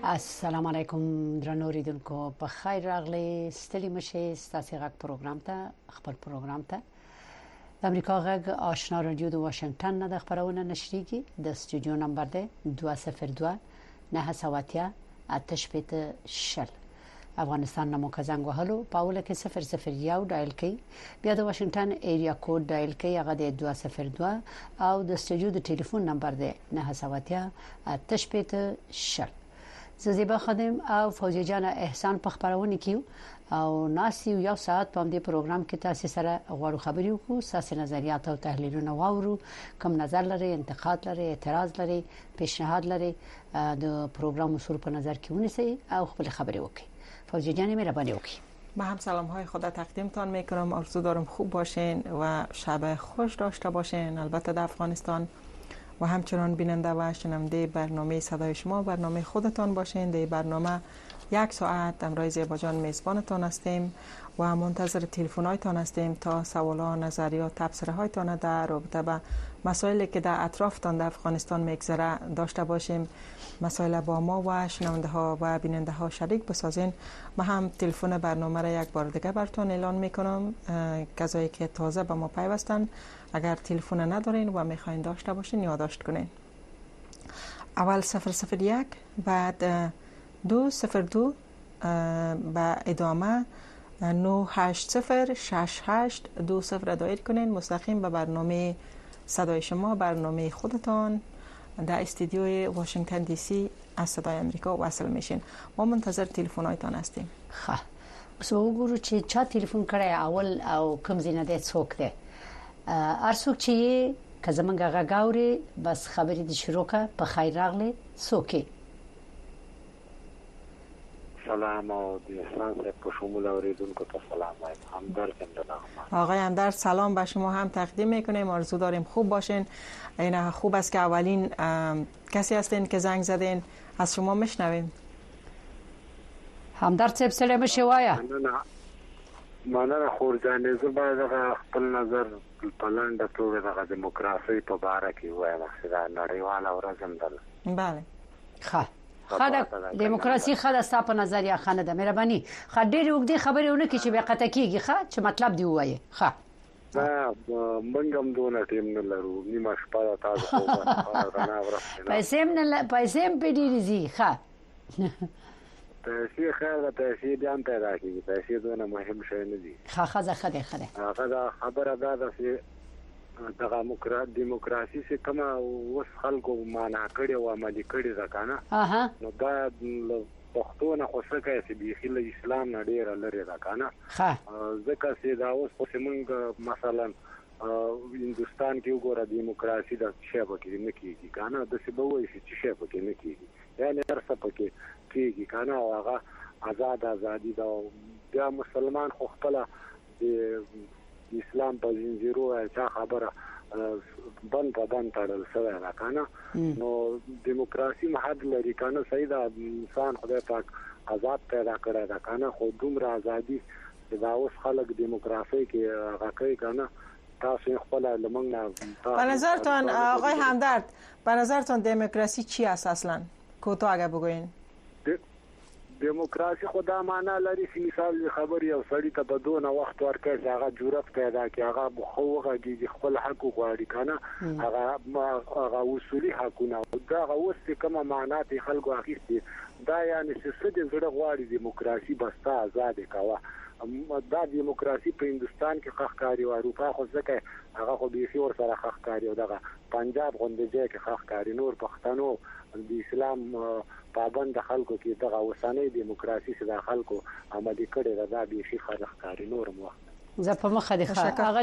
السلام علیکم درنو ریدونکو په خیر راغلی ستړي مشه ستاسو غږ پروګرام ته خپل پروګرام ته د امریکا غږ آشنا رادیو د واشنگټن نه د خبرونه نشریږي د استودیو نمبر ده 202 9 8 شل افغانستان نمو کزنګ وهلو پاوله کې 001 ډایل کړئ بیا د واشنگټن ایریا کوډ ډایل کړئ هغه د 202 او د استودیو د ټلیفون نمبر ده 9 8 شل زیبا خادم او فوزی جان احسان په خبرونه کیو او ناسي یو ساعت په دې پروګرام کې تاسو سره غواړو خبرې وکړو ساسي نظریات او تحلیلونه واورو کوم نظر لري انتقاد لري اعتراض لري پیشنهاد لري د پروګرام اصول په نظر کې ونیسئ او خپل خبرې وکړئ فوزی جان مهرباني وکړئ با هم سلام های خدا تقدیمتان میکنم آرزو دارم خوب باشین و شب خوش داشته باشین البته در افغانستان و همچنان بیننده و شنونده برنامه صدای شما برنامه خودتان باشین در برنامه یک ساعت امروز زیبا جان میزبانتان هستیم و منتظر تلفن هایتان هستیم تا سوالات نظریات تبصره هایتان در رابطه با مسائلی که در اطرافتان در افغانستان میگذره داشته باشیم مسائل با ما و شنونده ها و بیننده ها شریک بسازین ما هم تلفن برنامه را یک بار دیگه براتون اعلان میکنم کسایی که تازه به ما پیوستن اگر تلفن ندارین و میخواین داشته باشین یادداشت کنین اول 001 بعد 202 با ادامه 9806820 را دایر کنین مستقیم به برنامه صدای شما برنامه خودتان در استودیوی واشنگتن دی سی از صدای امریکا وصل میشین ما منتظر تلفن هایتان هستیم ښه اوس وګورو چې چا تلفن کړی اول او کوم ځای نه څوک دی ارڅوک چې که زمونږ غاګاوري بس خبرې د شروع کا په خیر راغلی څوک سلام او د احسان په شمول اوریدونکو ته سلام وایم همدرد آقای همدرد سلام به شما هم تقدیم میکنیم آرزو داریم خوب باشین این خوب است که اولین کسی هستین که زنگ زدین از شما میشنویم همدرد صاحب سلام شوایا مننه خورجانې زه باید خپل نظر په لنډه توګه د دیموکراسي په اړه کې وایم چې دا نړیواله ورځ هم ده بله ښه خاله دیموکراسي خاله ستاسو په نظر یا خانه ده مهرباني خډېر وګړي خبرونه کې چې به قطع کیږي ښه چې مطلب دی وایي ښه منګ هم دونه ټیم نه لرو نیمه شپه تاسو خو غنا ورسته پیسې هم په دې دي ښه پیسې خیر پیسې بیان پیدا کیږي پیسې دونه مهم شی نه دي ښه خده هغه خبره ده چې دغه دیموکراسي څخه کوم وس خلکو معنا کړي او عملي کړي ځکه نو دا پښتون خو څه کوي چې بيخي اسلام نه ډیر لري ځکه ځکه چې دا اوس په موږ مثلا هندستان کې وګوره دیموکراسي د شیبه کې نه کیږي کنه د څه به وایي چې شیبه کې نه کیږي یعنی هر څه پکې کیږي کنه او هغه ازادي دا بیا مسلمان خو خپل د اسلام په زنجیرو چا خبره بند تړل شوی ده کنه نو دیموکراسي محد لري کنه صحیح ده انسان خدای پاک آزاد پیدا کړی ده کنه خو دومره ازادي دا اوس خلک دیموکراسي کې هغه کوي کنه تاسو خپل لمنګ به نظرتان آقای همدرد به نظرتان دموکراسی چی است اصلا کوتاه اگه بگوین دیموکراسي خدا معنا لري چې مثال خبري او سړی ته بدون وخت ورکړي چې هغه جرأت پیدا کړي هغه خوغه دي خپل حق غواړي کنه هغه اصولي حقونه دا اوس کومه معنا ته خلکو اخیستي دا یعنی چې څه د زړه غواړي دیموکراسي بس آزاد کاوه دا دیموکراسي په هندستان کې خخکاری او اروپا خو ځکه هغه خو به ور سره خخکاری او دغه پنجاب غونډه کې خخکاری نور پښتنو د اسلام پابند خلکو کې دغه وسانه دیموکراسي چې د خلکو عملي کړي دا به شي خخکاری نور مو زه په مخه دي هغه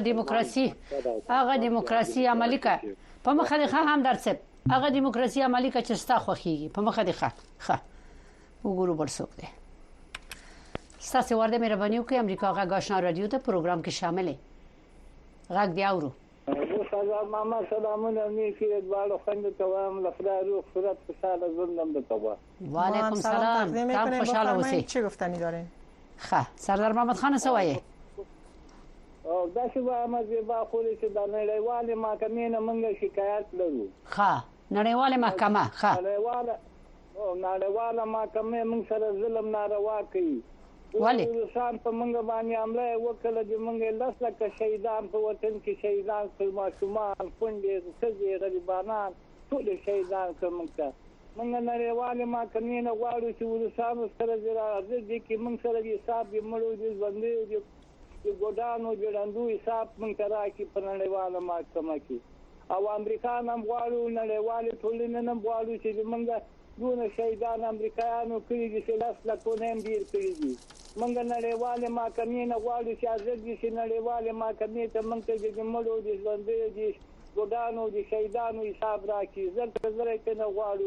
دیموکراسي عملي کا په مخه دي هم درڅ هغه دیموکراسي عملي کا چې ستا خوخيږي په مخه دي ښه وګورو برسوک دي ستاسو ورته مهرباني وکړئ امریکا غږ آشنا رادیو ته پروګرام کې شامل یې غږ دی اورو سلام ماما سلامونه نیکی ادوالو خند توام لفرا روح فرات خوشحال زندم به توبه و علیکم سلام تام خوشحال اوسئ چه گفتنی دارین ښه سردار محمد خان سوایه او دا چې ما زیبا خوري چې د نړیوالې محکمې نه موږ شکایت لرو ښه نړیواله محکمه ښه نړیواله نړیواله محکمه موږ سره ظلم ناروا کوي. ولې روسان په موږ باندې حمله وکړه چې موږ 10 لکه شهیدان په وطن کې شهیدان کړل، ماشومان، کونډې، ښځې، غریبانان ټول شهیدان کړل. موږ نړیواله محکمې نه غواړو چې روسانو سره راځي چې موږ سره حساب یې مړو دي ژوندي دي د ګډانو د ډندو حساب موږ ته راکړي په نړیواله محکمه کې. او امریکا هم غواړو نړیواله ټولنه هم غواړو چې موږ دونه شهیدان امریکایانو کړي دي چې 10 لکونه هم ډیر کړي دي. موږ نړیواله محکمې نه غواړو چې ازادي شي نړیواله محکمې ته موږ ته د مړو د ژوندي دي ګډانو د شهیدانو حساب راکړي. زره ته نه غواړو.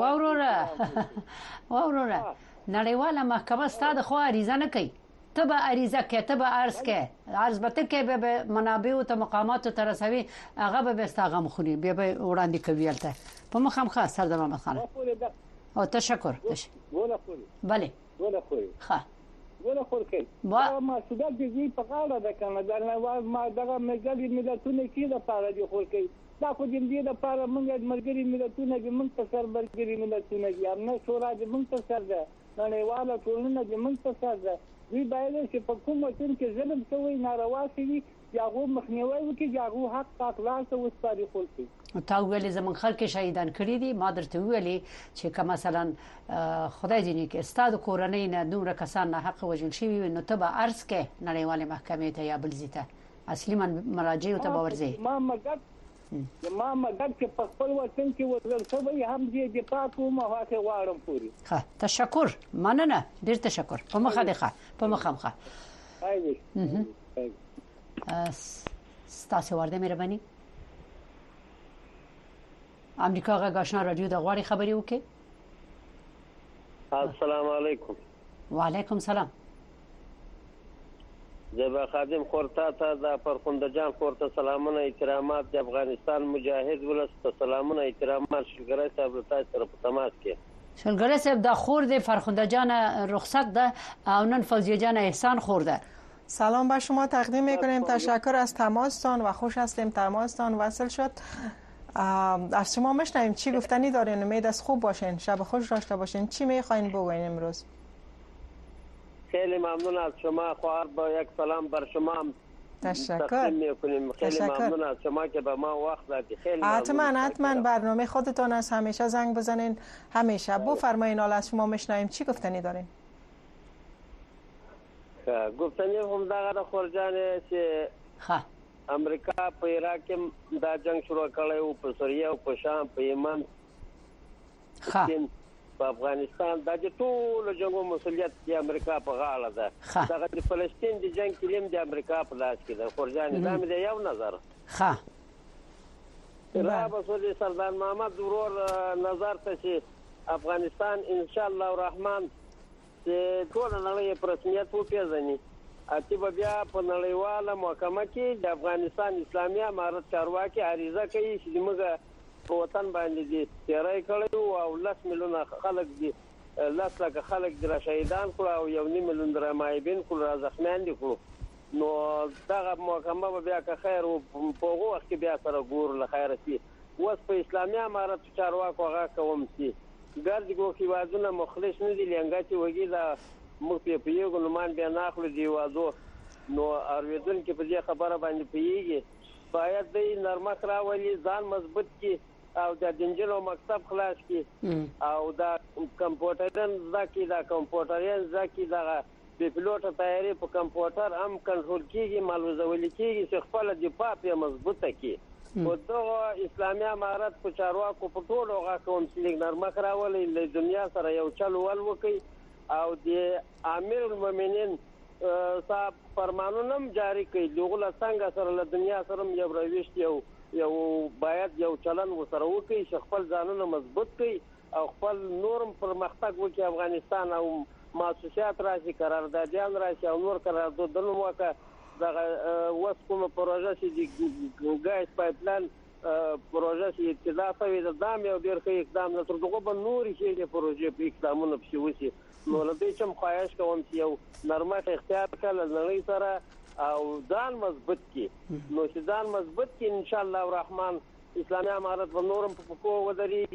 وروره نړیواله محکمه ستاسو خو اړیزه نه کوي، ته به اړیزه کې، ته به عرض به ته کې به منابع ته مقامات ته رسوي، هغه به ستاسو مخونی به وړاندې کوي. البته په مخام خاص سردار محمد خان او تشکر. بله ښه ولخور کوي ما سودا دې په غاړه ده کنه دا ما دغه ملتونه کې د پاره دي خور کوي. دا خو دې د پاره موږ مرګري ملتونه کې موږ ته سر برګري ملتونه کې امنه شورا دې موږ ته سر ده، نړیواله ټولنه دې موږ ته سر ده. وی باید چې په کوم وطن کې ظلم شوی ناروا شوی یاغو مخنیوي وکړي، یاغو حق اخلاص او سپاري خلک. تا ویلې زمون خلک شهیدان کړي دي، ما درته ویلې چې که مثلا خدای دې نه کې استاد کورنۍ نه دومره کسان نه حق وژل شوی نو ته به عرض کې نړیواله محکمې ته یا بل ځای ته اصلي مراجع ته به ورځي. ما مګر چې په خپل وطن کې وزل شوی هم دې دفاع کوم او هغه غواړم پوری. ښه تشکر، مننه، ډیر تشکر. په مخه ده په مخه ستاسو ورده مهرباني. امریکا غږ آشنا رادیو د غواړي خبري وکي. السلام علیکم. وعلیکم سلام. زبا خادم خورتا ته د فرخنده جان خورتا سلامونه احترامات د افغانستان مجاهد ولست سلامونه احترامات شلګری صاحب تاسو سره په تماس کې. شلګری صاحب د خور د فرخنده جان رخصت ده او نن فوزیه جان احسان خورده. سلام به شما تقدیم میکنیم. تشکر از تماستان و خوش هستیم تماستان وصل شد. از شما میشنویم چی گفتنی دارین؟ امید از خوب باشین، شب خوش داشته باشین. چی میخواین بگوین امروز؟ خیلی ممنون از شما. خواهر با یک سلام بر شما تشکر میکنیم. خیلی ممنون از شما که به ما وقت دادید. خیلی ممنون. حتما برنامه خودتون است، همیشه زنگ بزنین، همیشه بفرمایین. حالا از شما میشنویم چی گفتنی دارین؟ گفتنی هم دغه خورجانه چې امریکا په عراق کې دا جنگ شروع کړی او په سوریه او په شام په یمن په افغانستان دا ټول جنگو مسؤلیت د امریکا په غاړه ده. دغه د فلسطین د جنگ کلیم د امریکا په لاس کې ده. خورجانه دا مې یو نظر را بسولی سردار محمد ورور نظر ته چې افغانستان ان شاء الله الرحمن چې ټول نړۍ په رسمیت وپیژني، اته بیا په نړیواله محکمه کې د افغانستان اسلامي امارت چارواکي عریضه کوي چې موږ په وطن باندې دي تیرای کړو او 10 میلیونه خلک دي 10 لک خلک د شهیدان کړو او 1.5 میلیون درمایبین کړو زخمیان دي کړو. نو دغه محکمه بیا که خیر او په هغه وخت کې بیا سره ګور له خیره سي. اوس په اسلامي امارت چارواکو هغه کوم سي ګرځګو کې وازونه مخلص نه دي لنګاتي وږي دا موږ په یو ګلمان بیا ناخلو دی وازو. نو اوریدل کې په دې خبره باندې پیږي باید د نرمخ راولي، ځان مضبوط کی او د دنجلو مکتب خلاص کی او دا کمپیوټرن ځکه دا کمپیوټرین ځکه دا په پلوټه تیاری په کمپیوټر هم کنټرول کیږي، مالوزول کیږي چې خپل دفاع په مضبوطه کی. او دغه اسلامي امارت په چارواکو په ټولو هغه کوم چې نرمخ راولي له دنیا سره یو چل ول وکي او د امیر المؤمنین صاحب فرمانونه جاری کړي. دغه څنګه سره له دنیا سره یو رويشت یو باید یو چلن وسره وکي چې خپل ځانونه مضبوط کړي او خپل نورم پرمختګ وکړي. افغانستان او مؤسسات راشي، قراردادیان راشي او نور قراردادونه وکړي. دغه وس کومه پروژه چې د ګاز پایپلاین پروژه چې ابتدا شوې ده دا یو ډېر ښه اقدام نه تر دغه به نورې شي پروژې په اقدامونو پسې وشي. نو له دې چې خواهش کوم چې یو نرمه اختیار کړل نړۍ سره او ځان مضبوط کی. نو چې ځان مضبوط کی ان شاء الله الرحمن اسلامي امارت و نورم په پکو ودرېږي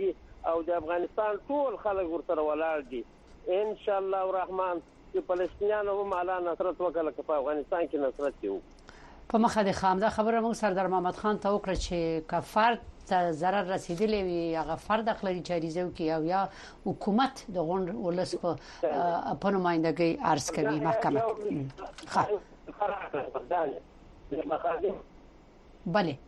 او د افغانستان ټول خلک ورسره ولاړ دي ان شاء الله الرحمن چې فلسطینیان هم اعلی نصرت وکړي چې په افغانستان کې نصرت یو په مخه د خامده خبره موږ سردار محمد خان ته وکړه چې کفر ته ضرر رسیدلی وي هغه فرد خپل چاریزو کې او یا حکومت د غون ولس په نمائندګۍ عرض کوي محکمه بله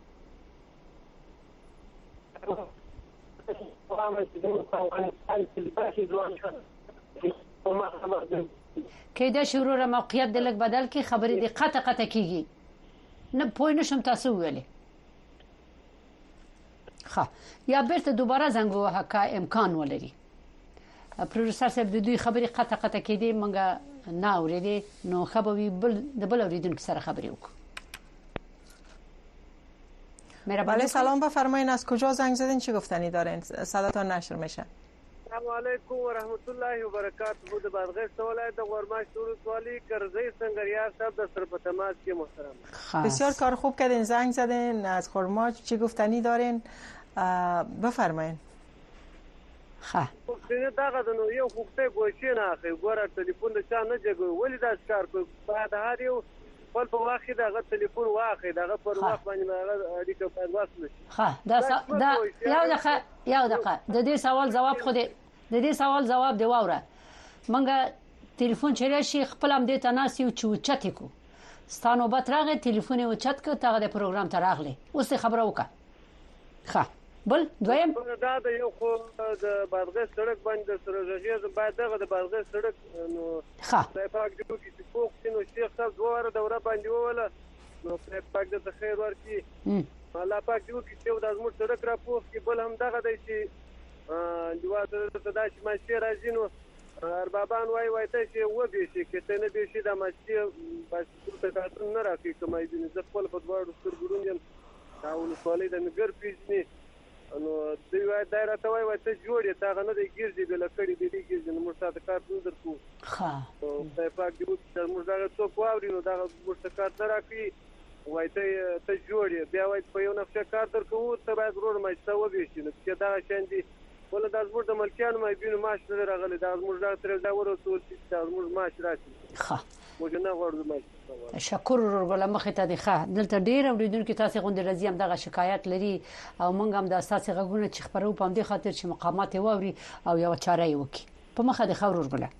کې دا شروع را موقعیت د لګ بدل کې خبرې د قطه کیږي نه پوه نشم تاسو ویلې یا بیرته دوباره زنګ وهه که امکان ولري پروفیسور صاحب د دوی خبرې قطه کېدې مونږه نه اورېدې نو خبرې د بل اوریدونکو سره خبرې وکړو بله سلام بفرمایید از کجا زنگ زدین چی گفتنی دارین صداتون نشر میشه السلام علیکم و رحمت الله و برکاته د بادغیس ولایت د غورماش ولسوالی کرزی سنگریار صاحب در سر په تماس کې محترم بسیار کار خوب کردین زنگ زدین از خرماج چی گفتنی دارین بفرمایید خو دغه د نو یو خوښته ګوشي نه اخی ګوره ټلیفون د چا نه جګو ولې دا کار کو بعد هر یو خپل په واخې دغه ټلیفون واخې دغه پر وخت باندې هغه اړیکه په واسطه دا یو دقیقه د دې سوال جواب خو د دې سوال جواب دی واوره منګه ټلیفون چیرې شي خپل هم دې تناسي او چوچت کو ستانو بترغه ټلیفون او چت کو ته د پروګرام ته راغلی اوس خبره وکړه بل دویم دا د یو خو د بادغیس سړک باندې سره ژغې باید دغه د بادغیس سړک نو پاک جو کې څوک نو شیخ صاحب دواره دوره باندې وله نو پاک د خیر ورکی الله پاک جو کې چې د زموږ سړک را پوښ کې بل هم دغه دی چې دیواته ته دا چې ماشي راځي نو اربابان وای ته چې و به شي کې ته نه به شي د ماشي بس ته تاسو نه راکې کومای دي زه خپل په دواړو سترګورون یم دا ولسوالۍ د نګر پیژني نو دوی وای دایره ته وای ته جوړې تا غنه د ګرځي د لکړې د دې ګرځي نو مرسته د کار نظر کو او په پاک دی چې موږ دا څوک واوري نو دا مرسته کار راکړي وای ته جوړې بیا وای په یو نفس کار درکو ته باید ضرور مې څه و به شي نو چې دا شاندي ول دا زموږ د ملکیانو مې بینو ماش نه راغلي دا زموږ دا تر دا ورته چې دا زموږ ماش راشي موږ نه غواړو ماش شکر ورغله مخه ته دی دلته ډیر اوریدونکو تاسو غونډه راځي هم دغه شکایت لري او موږ هم د اساسي غوونه چې خبرو په دې خاطر چې مقامات ووري او یو چاره یې وکي په مخه د خبر ورغله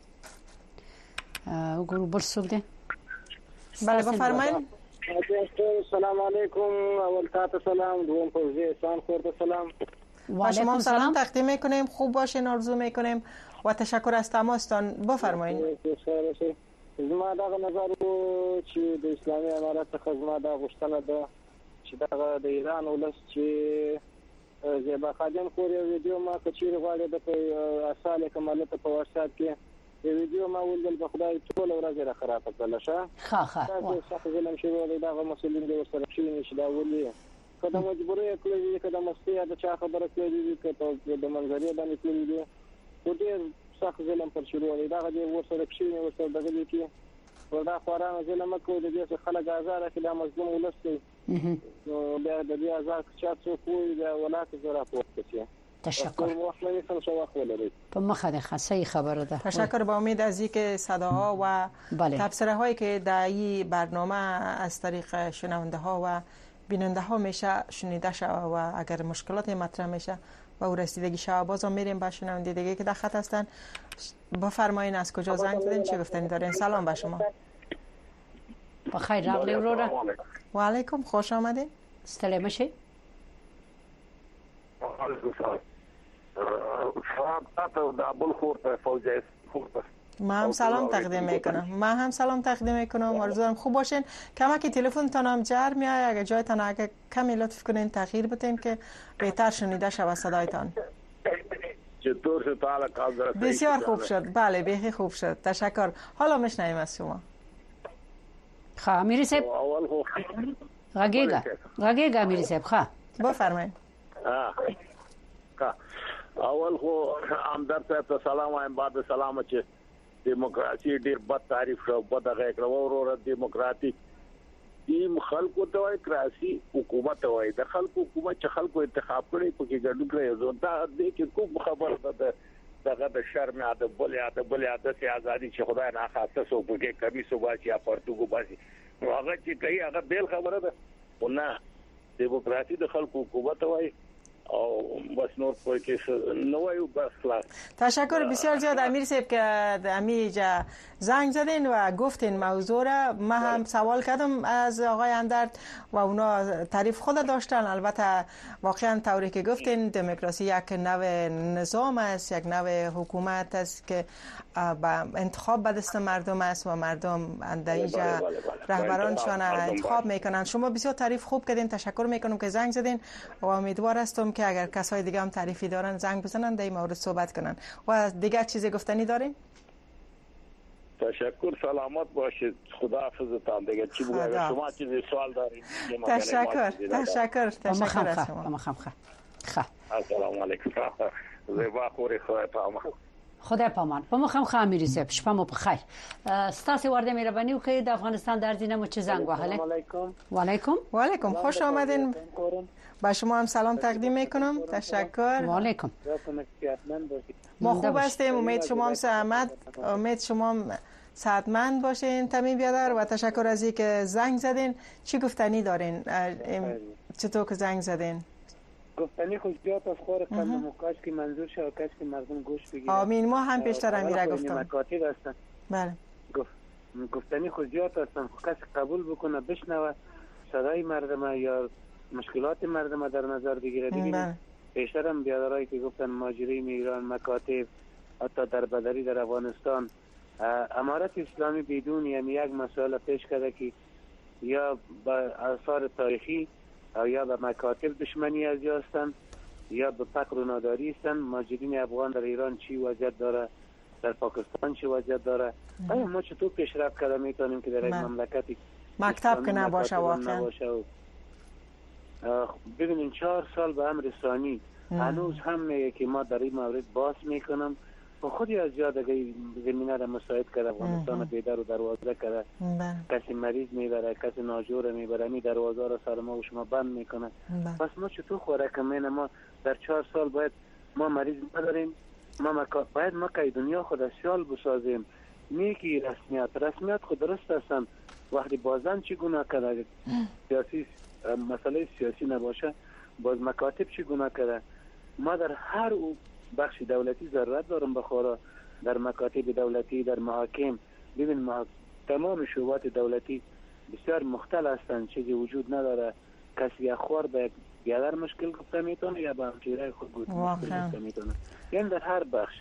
وګورو بل څه ده بله بفرمایید السلام علیکم اول تاسو سلام دوم فوزی احسان خورده سلام با شما سلام تقدیم میکنیم خوب باشین آرزو میکنیم و تشکر از تماستان بفرمایید زما دا نظر چې د اسلامي امارات څخه زما دا غوښتنه ده چې دا د ایران ولس چې زیبا خادم خوري ویډیو ما کچیر غواړي د اصله کماله په واتساپ کې ویډیو ما ولل په خدای ټول ورځ را خراب کړل شه دا څه ظلم شوی دا مسؤلین د وسره شي نشي دا ولي کله مجبورې کړې کله مستیا د چا خبره کوي چې د منځري باندې کړی و دې سخت ظلم پر شروع دی دا د ورسره شي ورسره دغه کې وردا خورانه ظلم کوي د دې خلک آزاد کړي د مظلوم ولستي نو بیا د دې آزاد چا څو کوی د ولایت زرا پورته تشکر په مخه ده صحیح خبره ده تشکر با امید از اینکه صداها و تبصره هایی که در این برنامه از طریق شنونده ها و بیننده ها میشه شنیده شود و اگر مشکلات مطرح میشه و او رسیدگی شود بازم میریم با شنونده دیگه که در خط هستن بفرمایید از کجا زنگ زدین چه گفتنی دارین سلام به شما بخیر راغلی ورور و علیکم خوش آمدین ستړی مشئ ما هم سلام تقدیم میکنم آرزوام خوب باشین کمکی تلفنتون هم جر میاد اگه جایتان اگه کمی لطف کنین تغییر بدین که بهتر شنیده شود صدایتان بسیار خوب شد بله بیخی خوب شد تشکر حالا میشنویم از شما میری صاحب غگیگا میری صاحب بفرمایید اول خو امدار صاحب ته سلام وایم بعد سلام چې دیموکراسي ډیر بد تعریف شو بد غږ ورور دیموکراتیک این خلکو ته وای کراسي حکومت وای د خلکو حکومت چې خلکو انتخاب کړي په کې ګډون کړي زه دا دې کې کوم خبره ده دغه د شرم عادت بل عادت ازادي چې خدای نه خاصه سو په کې کمی سو باسي یا پرتګو باسي هغه چې کوي هغه بیل خبره ده ونه دیموکراسي د خلکو حکومت وای او بس نور پای کې نوایو بس خلاص. تشکر بسیار زیاد امیر صاحب که امیجا زنگ زدین و گفتین موضوع را. ما هم سوال کردم از آقای اندرد و اونا تعریف خود داشتن. البته واقعا طوری که گفتین دموکراسی یک نوع نظام است، یک نوع حکومت است که با انتخاب به دست مردم است و مردم اندیجا رهبرانشان انتخاب میکنن. شما بسیار تعریف خوب کردین، تشکر میکنم که زنگ زدین و امیدوار هستم که اگر کسای دیگه هم تعریفی دارن زنگ بزنن در این مورد صحبت کنن. و دیگه چیزی گفتنی دارین؟ تشکر، سلامت باشید، خداحافظتان. دیگه چی بگم؟ شما چیزی سوال دارین؟ تشکر از شما. السلام علیکم. زیبا خوری خدای پامان. خدای پامان. په مخم خامیری صاحب شپه مو په خیر. ستاسو ورده مهرباني وکړئ د افغانستان د ارزینه مو چې زنګ وهله. و علیکم خوش آمدین. با شما هم سلام تقدیم میکنم. تشکر. و علیکم. ما خوب هستیم. امید شما هم صحتمند باشین تمیم بیادر و تشکر از اینکه زنگ زدین. چی گفتنی دارین؟ چطور که زنگ زدین؟ گفتنی خودیات از خور قلم و کاش که منظور شد و کاش که مردم گوش بگیرن. آمین. ما هم پیشتر امیره گفتم. مکاتب هستن. بله. گفتنی خودیات هستن. کسی قبول بکنه بشنوه صدای مردم یا مشکلات مردم در نظر بگیره. ببینید پیشتر هم بیادرایی که گفتن ماجرای ایران، مکاتب، حتی در بدری در افغانستان، امارت اسلامی بدون یک مسئله پیش کرده که یا با آثار تاریخی یا به مکاتب دشمنی از هستند یا به فقر و ناداری هستند. ماجرین افغان در ایران چی وضعیت داره، در پاکستان چی وضعیت داره. آیا ما چطور پیشرفت کرده میتونیم که در این مملکتی مکتب که نباشه واقعا؟ ببینید 4 سال به امر ثانی هنوز هم میگه که ما در این مورد باز میکنم و خودی از یاد زمینه را مساعد کرده. افغانستان بیدر و دروازه کرده. کسی مریض میبره، کسی ناجور میبره، می دروازه را سر ما و شما بند میکنه. پس ما چطور خوره کمینه؟ ما در 4 سال باید ما مریض نداریم. باید ما که دنیا خود سیال بسازیم. نیکی رسمیت خود درست هستن. وقتی بازن چی گناه کرده سیاسی مسئله سیاسی نباشه، باز مکاتب چی گناه کرده. ما در هر بخش دولتی ضرورت دارم بخورا، در مکاتب دولتی، در محاکم. ببین تمام شعبات دولتی بسیار مختل هستند، چیزی وجود نداره کسی یا خوار به بیادر مشکل گفته میتونه یا به همچیره خود گفته میتونه. یعنی در هر بخش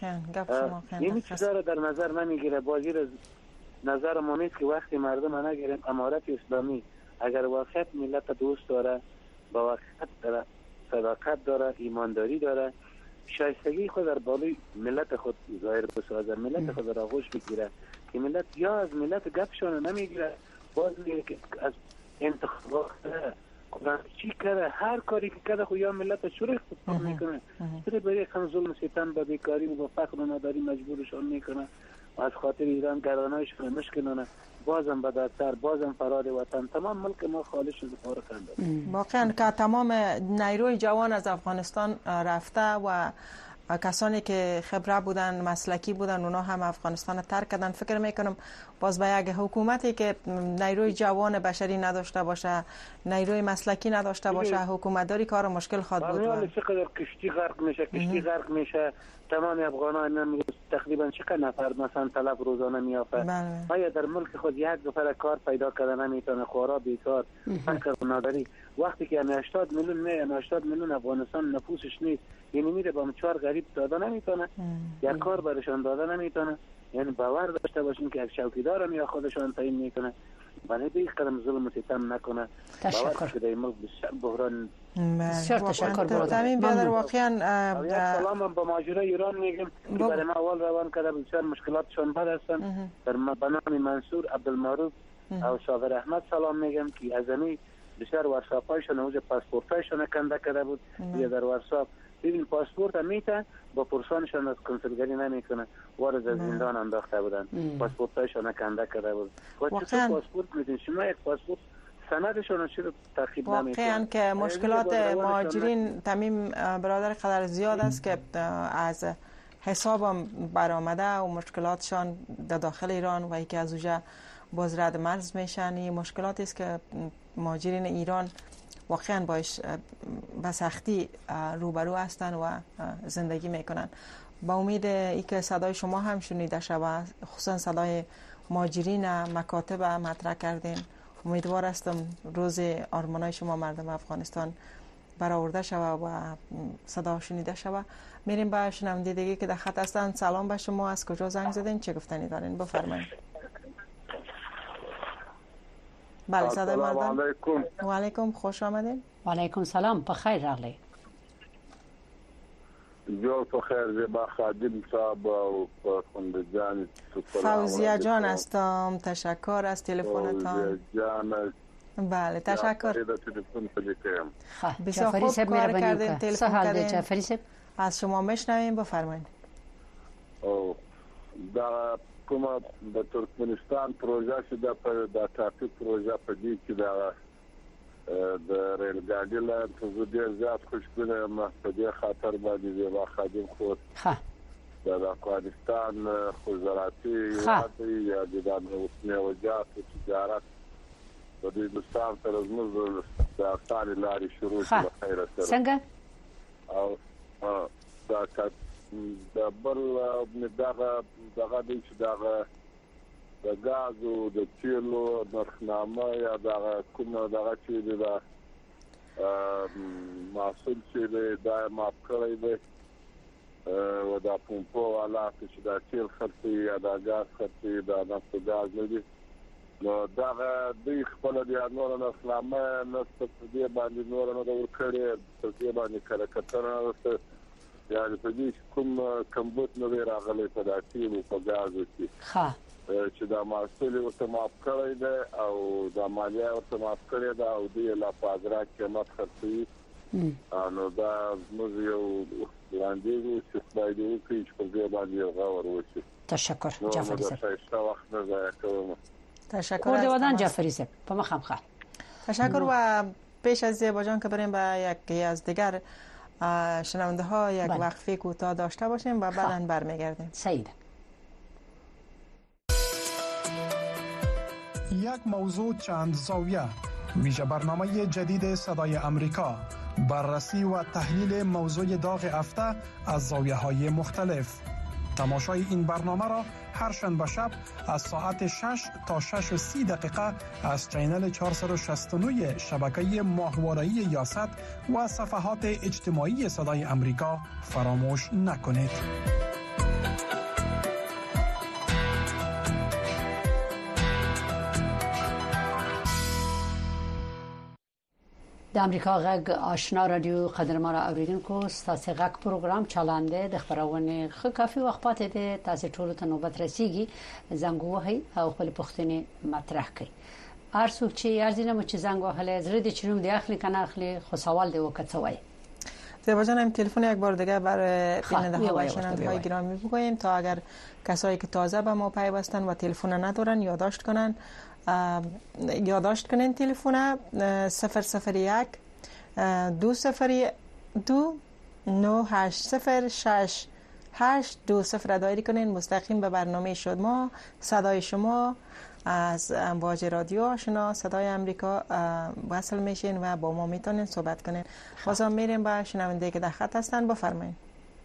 این چیزا رو در نظر نمیگیره. بازی رو نظر ما نیست که وقتی مردم نگیریم امارت اسلامی اگر واقعیت ملت دوست داره، با واقعیت داره، صداقت داره، ایمانداری داره، شایستگی خود در بالای ملت خود ظاهر بسازه، ملت خود را آغوش بگیره که ملت یا از ملت گپشون نمیگیره، باز میگه که از انتخابات چی کرده، هر کاری که کرده خو یا ملت شروع خود میکنه، سر برای کم ظلم ستم به بیکاری و فقر و نداری مجبورشون میکنه و از خاطر ایران گرانایشون مشکنونه، بازم بدتر، بازم فرار وطن. تمام ملک ما خالص شده پاره کنده. واقعا که تمام نیروی جوان از افغانستان رفته و کسانی که خبره بودن، مسلکی بودن، اونا هم افغانستان ترک کردن. فکر میکنم باز به یک حکومتی که نیروی جوان بشری نداشته باشه، نیروی مسلکی نداشته باشه، حکومتداری کار مشکل خواهد بود. ولی چقدر کشتی غرق میشه، تمام افغانان تقریبا چقدر نفر مثلا طلب روزانه میافه. آیا در ملک خود یک نفر کار پیدا کردن نمیتونه؟ خورا بیکار، فقر و نداری. وقتی که 80 میلیون افغانستان نفوسش نیست، یعنی میره با 4 غریب داده نمیتونه، یک کار برشان داده نمیتونه. یعنی باور داشته باشین که یک چوکیدار هم یا خودشان تعیین میکنه، برای به یک قدم ظلم و ستم نکنه. باور که در ملک بسیار بحران. بسیار تشکر برادر. بیادر واقعا سلام با ماجرای ایران میگم که برای ما اول روان کرده بسیار مشکلاتشون بد هستن. در بنام منصور عبدالمعروف او صابر احمد سلام میگم که از امی بسیار ورساپایشون اوج پاسپورتایشون کنده کرده بود. یا در ورساپ ببین پاسپورت هم میتن با پرسانشان از کنسولگری نمیکنه وارد از زندان انداخته بودن پاسپورتایشان کنده کرده بود چطور پاسپورت میدین شما یک پاسپورت سندشون چرا ترتیب نمیکنه واقعا که مشکلات مهاجرین تمیم برادر قدر زیاد است که از حسابم برآمده و مشکلاتشان در داخل ایران و یکی از اوجا باز رد مرز میشن. این مشکلاتی است که مهاجرین ایران واقعا باش به سختی روبرو هستند و زندگی میکنن. با امید ای که صدای شما هم شنیده شود، خصوصا صدای مهاجرین مکاتب مطرح کردین. امیدوار هستم روز آرمانای شما مردم افغانستان برآورده شود و صدا شنیده شود. میریم با شنونده دیگه که در خط هستن. سلام به شما، از کجا زنگ زدین، چه گفتنی دارین؟ بفرمایید. بله صدای مردم. سلام علیکم. و علیکم، خوش آمدین. و علیکم سلام، بخیر راغلی. جو بخیر زیبا خادم صاحب و خانم جان. فوزیه جان هستم، تشکر از تلفنتان. بله تشکر. بسیار خوب کار کردین، تلفن کردین. از شما میشنویم، بفرمایید. دا کومه د ترکمنستان پروژه چې د ټاپي پروژه په دې کې د ریل ګاډي لاین ته ډېر زیات خوشبینه یم په دې خاطر باندې زیبا خادم خو د افغانستان وزارتي یا د میوجات او تجارت د هندوستان تر زموږ د اسانه لارې شروع کړه خیره سره څنګه او دا د بل دغه چې د غاز او د تیلو نرخنامه یا کومه دغه چې د محصول چې د ماپ کړی دی او د پمپو والا چې د تیل خرڅي یا د غاز خرڅي د نفت غاز لري نو دغه د خپل د نور نرخنامه نفت دې باندې نور نه ورکړي په دې باندې کړه کتنه یعنی په دې کوم کمبود نو راغلی په داتي او په غازو کې چې دا محصول ورته ماپ کړی دی او دا مالیه ورته ماپ کړی دی او دې لا پادرا قیمت خرڅي نو دا موږ یو وړاندې چې خدای دې وکړي چې په دې باندې غوړ وشي. تشکر جعفری صاحب. وقت نه ضایع کوم. تشکر خودوادان جعفری صاحب په مخامخ. تشکر و پیش از زیبا جان که بریم به یکی از دیگر شنونده ها یک وقفه کوتاه داشته باشیم و بعداً برمیگردیم. سعید. یک موضوع چند زاویه، ویژه برنامه جدید صدای امریکا، بررسی و تحلیل موضوع داغ هفته از زاویه های مختلف. تماشای این برنامه را هر شنبه شب از ساعت 6 تا 6:30 از چینل 469 شبکه ماهواره‌ای یاست و صفحات اجتماعی صدای امریکا فراموش نکنید. د امریکا غږ آشنا رادیو قدرمن اوریدونکو ستاسو غږ پروګرام چلانده د خبرونه خو کافي وخت پاتې ده. تاسو ټول ته نوبت رسیږي زنګ وهي او خپل پوښتنې مطرح کړئ. ارڅو چې ارزینه مو چې زنګ وهله زړه د چنوم دی اخلي کنه اخلي خو سوال دی وکړوي. زیبا جانم تلفن یک بار دیگه برای بیننده ها و شنونده های گرامی بگوییم تا اگر کسایی که تازه به ما پیوستن و تلفن ندارن یادداشت کنن. یادداشت کنین تلفن 001 202 980 6820 دایری کنین مستقیم به برنامه شما صدای شما از امواج رادیو آشنا صدای امریکا وصل میشین و با ما میتونین صحبت کنین. بازم میریم با شنونده که در خط هستن. بفرمایید.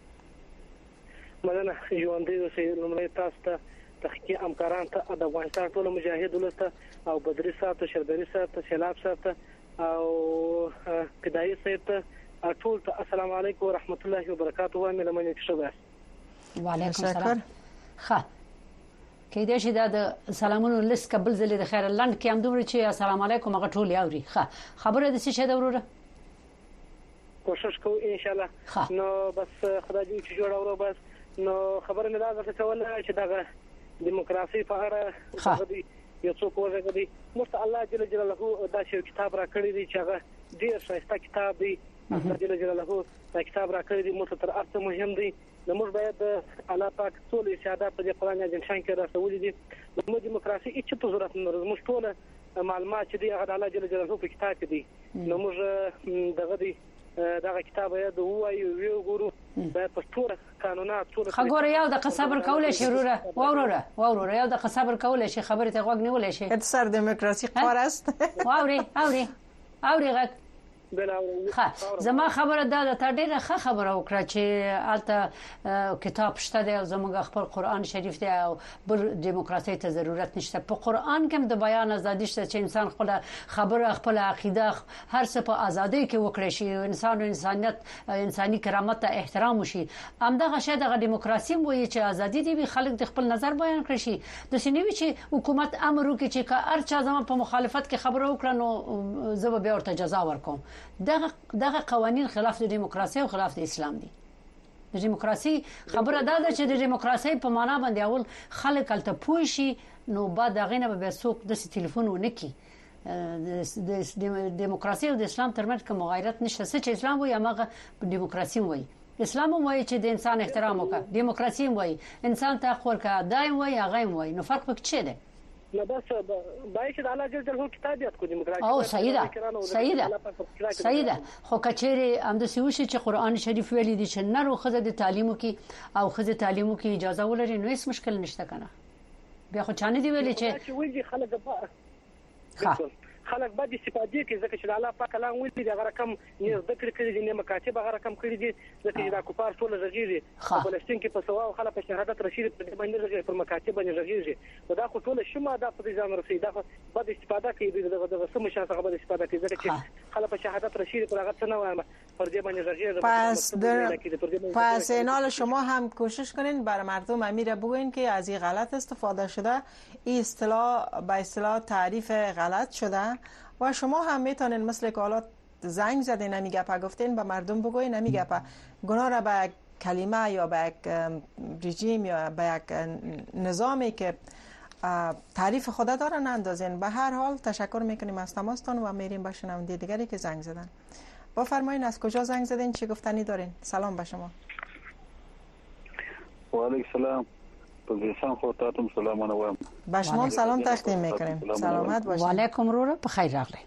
مننه ژوندۍ اوسئ. لومړی تاسو ته تحقیق همکاران ته د افغانستان ټول مجاهد ولسته او بدري صاحب ته شربري صاحب ته سیلاب صاحب ته او قدایي صاحب ته ټول ته السلام علیکم ورحمت الله وبرکاته. وایم لمنه کې شوه. وعلیکم السلام. ښه کې دې شي د سلامونو لیست قبل زلي د خیر لاند کې هم دومره چې السلام علیکم هغه ټول یاوري. ښه خبره د څه شه دوره کوشش کوو ان شاء الله. نو بس خدای دې چې جوړاو بس نو خبره مې دا څه چې دا دیموکراسي په اړه غوډي یو څوک ورغدي مست الله جل جلاله دا شی کتاب را کړی دی چې هغه ډیر ښایسته کتاب دی الله جل جلاله دا کتاب راکړی دی موږ تر ارته مهم دی موږ باید الله پاک ټول ارشادات په قرآن عظیم شان کې راځولې دي موږ دیموکراسي هیڅ څه ضرورت نه لري موږ ټول معلومات چې دی هغه الله جل جلاله په کتاب کې دي نو موږ دغه دی دا کتاب یې وایو ویو ګورو باید په ټول قانونات ټول خګور یو د صبر کول شي وروره یو د صبر کول شي خبره ته غوږ نیول شي اتصال دیموکراسي قوار است اوري غږ زما خبره دا ته ډیره ښه خبره وکړه چې الته کتاب شته دی او زموږ خپل قرآن شریف دی او بل دیموکراسي ته ضرورت نشته په قرآن کې د بیان ازادي شته چې انسان خپل خبره خپل عقیده هر څه په ازادي کې وکړي شي انسان او انسانيت انساني کرامت ته احترام وشي همدغه شی د دیموکراسي وایي چې ازادي دی خلک د خپل نظر بیان کړي شي د سینوي چې حکومت امر وکړي چې هر چا زموږ په مخالفت کې خبره وکړي نو زه به ورته جزا ورکوم دغه قوانين خلاف د دیموکراسي او خلاف د اسلام دي د دیموکراسي خبره ده چې د دیموکراسي په معنا باندې اول خلک الته پوه شي نو بعد غینه به څوک د ټلیفون ونکي د دیموکراسي او د اسلام ترمنځ کوم مغایرت نشته چې اسلام وایي هغه دیموکراسي وایي اسلام وایي چې د انسان احترام وکړه دیموکراسي وایي انسان ته حق ورکړه دایم وایي هغه وایي نو فرق پکې څه دی نو بس باید چې الله جل جلاله کتاب یاد کو دیموکراسي او صحیح ده خو کچېره هم د سوي چې قرآن شریف ویلي دي چې نر او خزه د تعلیمو کې او خزه تعلیمو کې اجازه ولري نو هیڅ مشکل نشته کنه بیا خو چانه دی ویلي چې ویلي خلک باید استفاده کوي ځکه چې الله پاک الله ویلي دا رقم نه ذکر کړی دي نه مکاتب هغه رقم کړی دي ځکه چې دا کفار ټول رغیږي په فلسطین کې په سوا او خلک په شهادت رشید په باندې رغیږي پر مکاتب باندې رغیږي دا خو ټول شمه دا په ځان رسید دا باید استفاده کوي دغه سم شانس هغه باید استفاده کوي ځکه چې خلک په شهادت رشید پر هغه څه نه وایم پر دې باندې رغیږي پس اینال شما هم کوشش کنین بر مردم امیر بگوین که از این غلط استفاده شده این اصطلاح به اصطلاح تعریف غلط شده و شما هم میتونین مثل که حالا زنگ زدین نمیگه پا گفتین به مردم بگوین نمیگه پا گناه را به کلمه یا به یک رژیم یا به یک نظامی که تعریف خدا داره نندازین. به هر حال تشکر میکنیم از تماستان و میریم به شنونده دیگری که زنگ زدن. بفرمایین از کجا زنگ زدین چی گفتنی دارین؟ سلام به شما. و علیکم السلام. پوزیشن خودتون سلام علیکم. به شما سلام تقدیم میکنیم. سلامت باشید. و علیکم رو په خیر راغلی.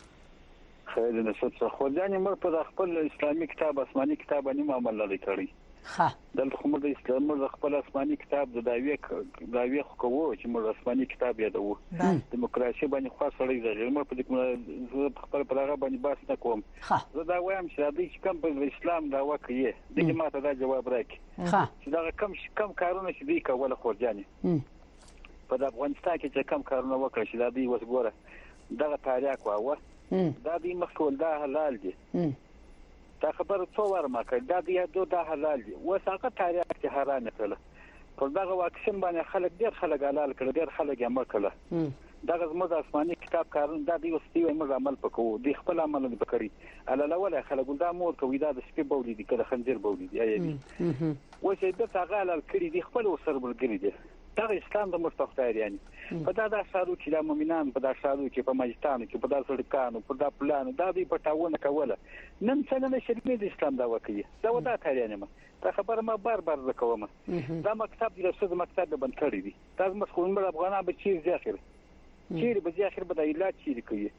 خیر نشد خو ځان مر په خپل اسلامي کتاب آسماني کتاب باندې عمل لري کړی. ها دلته کوم د اسلام مر خپل آسماني کتاب د داوی خو کوو چې مر آسماني کتاب یادو. دیموکراسي باندې خاص لري ځل مر په خپل پرغه باندې باس نه کوم. زه دا وایم چې د کوم په اسلام دا وکړي دغه ماته دا جواب راکړي. چې دا کم کارونه چې دی کوله خو ځاني. په افغانستان کې چې کم کارونه وکړي چې دا دی وسګوره دغه تاریخ واوه دا دی مخکول دا حلال دي دا خبره څو ورما کړ دا دی دا حلال دي وساقه تاریخ کې حرام کړل پر دغه واکسین باندې خلک ډیر خلک حلال کړل ډیر خلک یې عمل کړل دغه زموږ آسماني کتاب کارون دا دی وستي موږ عمل پکو دی خپل عمل نه پکړي الاله خلک دا مور کوي دا د سپي بولې دي کله خنجر بولې دي ایبي وڅ د څنګه حلال کړی دی خپل وسر بلګری دي دا اسلام د مستقر یعنی په دا شارو چې د مؤمنان په دا شارو کې په مجتمع کې په دا سړکانو په دا پلان دا دی پټاونه کوله نن څنګه د شریعت د اسلام دا وکړي دا ودا تاریخ نه دا خبره ما بار وکوم دا مکتب د رسول مکتب بند کړی دی تاسو مسخون بل افغانان به چیر ځاخر چیر به ځاخر به د علاج چیر کوي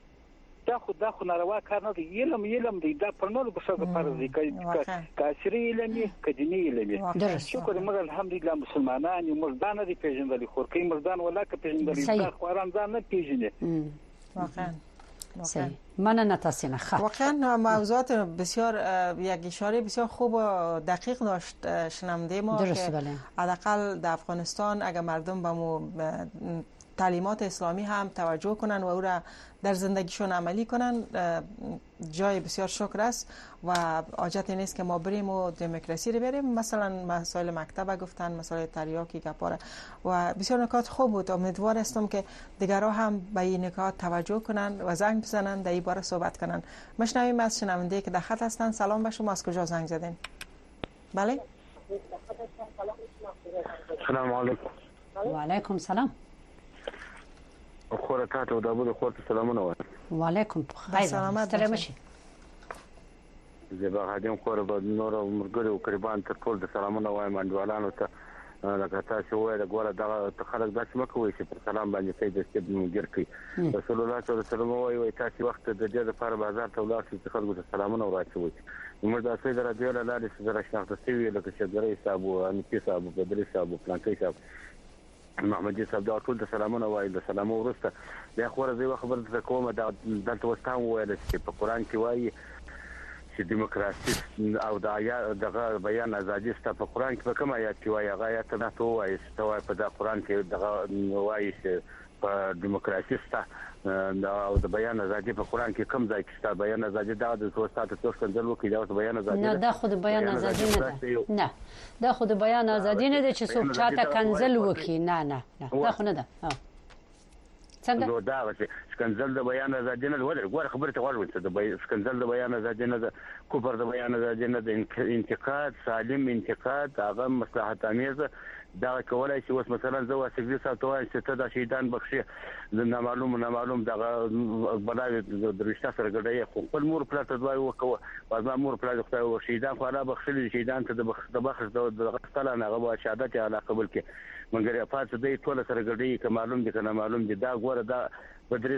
دا خو ناروا کار نه دی علم دی دا پر نور په څه فرض دی کاسری علمي کدینی علمي شکر موږ الحمدلله مسلمانان یو مردان دي پیژندل خو کې مردان ولا که پیژندل دا خوران ځان نه پیژني واقعا من نتاسینه واقعا موضوعات بسیار یک اشاره بسیار خوب و دقیق داشت شنونده ما که حداقل در افغانستان اگر مردم به تعلیمات اسلامی هم توجه کنن و او را در زندگیشون عملی کنن جای بسیار شکر است و حاجت نیست که ما بریم و دموکراسی رو بریم مثلا مسائل مکتب گفتن مسائل تریاکی گپاره و بسیار نکات خوب بود. امیدوار هستم که دیگرها هم به این نکات توجه کنن و زنگ بزنن در این باره صحبت کنن. مشنویم از شنونده که در خط هستن. سلام به شما. از کجا زنگ زدین؟ بله سلام علیکم. و علیکم سلام. خوره تاسو د ابو د خورت سلامونه وایم. وعلیکم خیر سلامت. زبا هادم خور به نور مرګرو قربان تر ټول د سلامونه وایم انډوالانو ته لکه تاسو وایي د ګوره دغه خلک داسې مکوي چې پر سلام باندې سید استبن ګر کوي رسول الله صلی الله علیه وسلم وایي تاسو وخت د دې لپاره بازار ته ولاړ شئ چې خلکو ته سلامونه ورسوي موږ د سید رضی الله عنه سره شناخته شوی لکه چې درې صاحب او انکی صاحب او بدر صاحب او پلانکی صاحب محمد صاحب دا ټول د سلامونه وایي د سلام ورسته د خبره زی خبره کومه د دلته وستان وایي چې په قران کې وایي چې دیموکراسي او دغه بیان ازادي ست په قران کې کوم آیات کې وایي هغه آیات نه تو وایي ستوای په د قران کې دغه وایي چې په دیموکراسي ست او د بیان ازادي په قران کې کوم ځای کې ست بیان ازادي دا د توسطه څنګه وکړي دا بیان ازادي نه دا خود بیان ازادي نه نه دا خود بیان ازادي نه چې څوک چاته کنزل وکړي نه نه دا خو نه ده څنګه نو دا چې کنزل د بیان ازادي نه ور خبره ته ورول چې د کنزل د بیان ازادي نه د کوپر د بیان ازادي نه د انتقاد سالم انتقاد هغه مصلحت امیزه دا کولای شي اوس مثلا زه واسګری ساتوای چې ته د شهیدان بخشي د نامعلوم دغه بلای د رښتا سره ګډي خو خپل مور پلاټ دوی وکوه وازما مور پلاټ خو شهیدان خو را بخشلي شهیدان ته د بخښ د غسل نه غو شهادت علا قبول کې منګر افات دې ټول سره ګډي که معلوم دي کنه معلوم دي دا ګوره دا بدر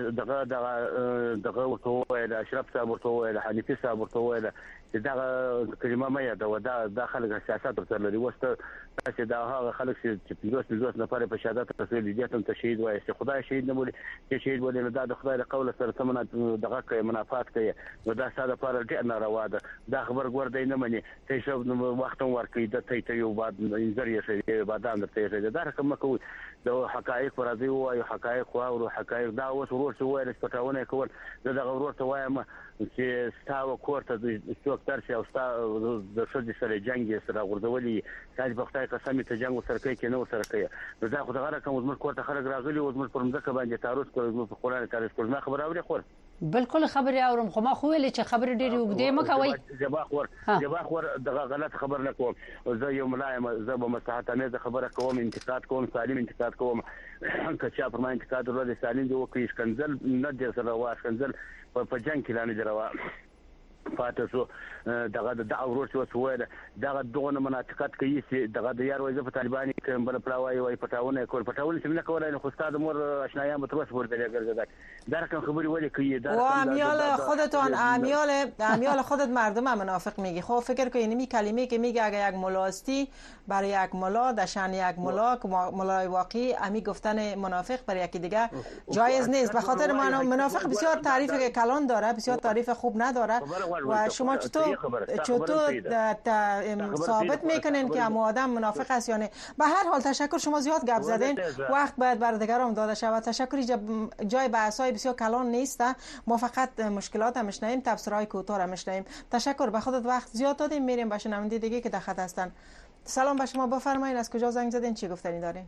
دغه ورته د اشرف صاحب ورته د حنیفي صاحب ورته دا کلمه مې دا داخله سیاست ورته لري وسته چې دا هغه خلک چې پیروز نفر په شهادت رسول دي ته تشهید وایي چې خدای شهید نه بولي چې شهید بولي نو دا د خدای له قول سره سمونه دغه کوي منافات کوي نو دا ساده پر ډیر ناروا ده دا خبر ګور دی نه مني چې شو وخت ورکړي د ته یو بعد انځري شي بعدان درته دا رقم کوي د حقایق پر ازي وایي حقایق او حقایق دا اوس ورور څه وایي سپټاونه کول دغه ورور ته وایم چې ستاو کوړه د څوک ترشي او ستاو د شدي سره جنگ سره غردولي چې په خدای قسم ته جنگ سره کوي کې نو سره کوي نو دا خو دغه کوم زموږ کوړه خلک راغلي او زموږ پر مځکه باندې تعرض کوي په قران تعرض کوي ما خبر اوري خور بالکل خبري اورم خو ما خو ویل چې خبر ډېری وګدې مکوي جبا خور دغه غلط خبر نه کوم زه یو ملایم زه به مصلحت نه خبره کوم انتقاد کوم سالم انتقاد کوم که چا پر ما انتقاد ورته سالم دی وکړي کنزل نه دي سره واش کنزل په جنگ کې لانه دروا فاتسو دغه د اورور چې وسوي دغه دغه مناطقات کوي چې دغه د یار وایي په طالبان کې بل پلاوي وای پټاونه کول پټاول چې نه کولای نو خو استاد مور آشنایان به تاسو ورته ګرځي در کوم خبري ولی کوي و امیال خودتون امیال خودت مردم منافق میگی خب فکر کنید این کلمه که میگه اگه یک ملاستی برای یک ملا دشان یک ملا ملای واقعی امی گفتن منافق برای یکی دیگه جایز نیست به خاطر منافق بسیار تعریف کلان داره بسیار تعریف خوب نداره و شما چطور ثابت میکنین که امو آدم منافق است یا نه؟ به هر حال تشکر شما زیاد گپ زدین وقت باید بر دیگران داده شود تشکری جای بحث‌های بسیار کلان نیست ما فقط مشکلات هم میشنویم تفسیرهای کوتاه هم میشنویم تشکر به خودت وقت زیاد دادیم میریم به شنونده دیگه که در خط هستن سلام به شما بفرمایید از کجا زنگ زدین چی گفتنی دارین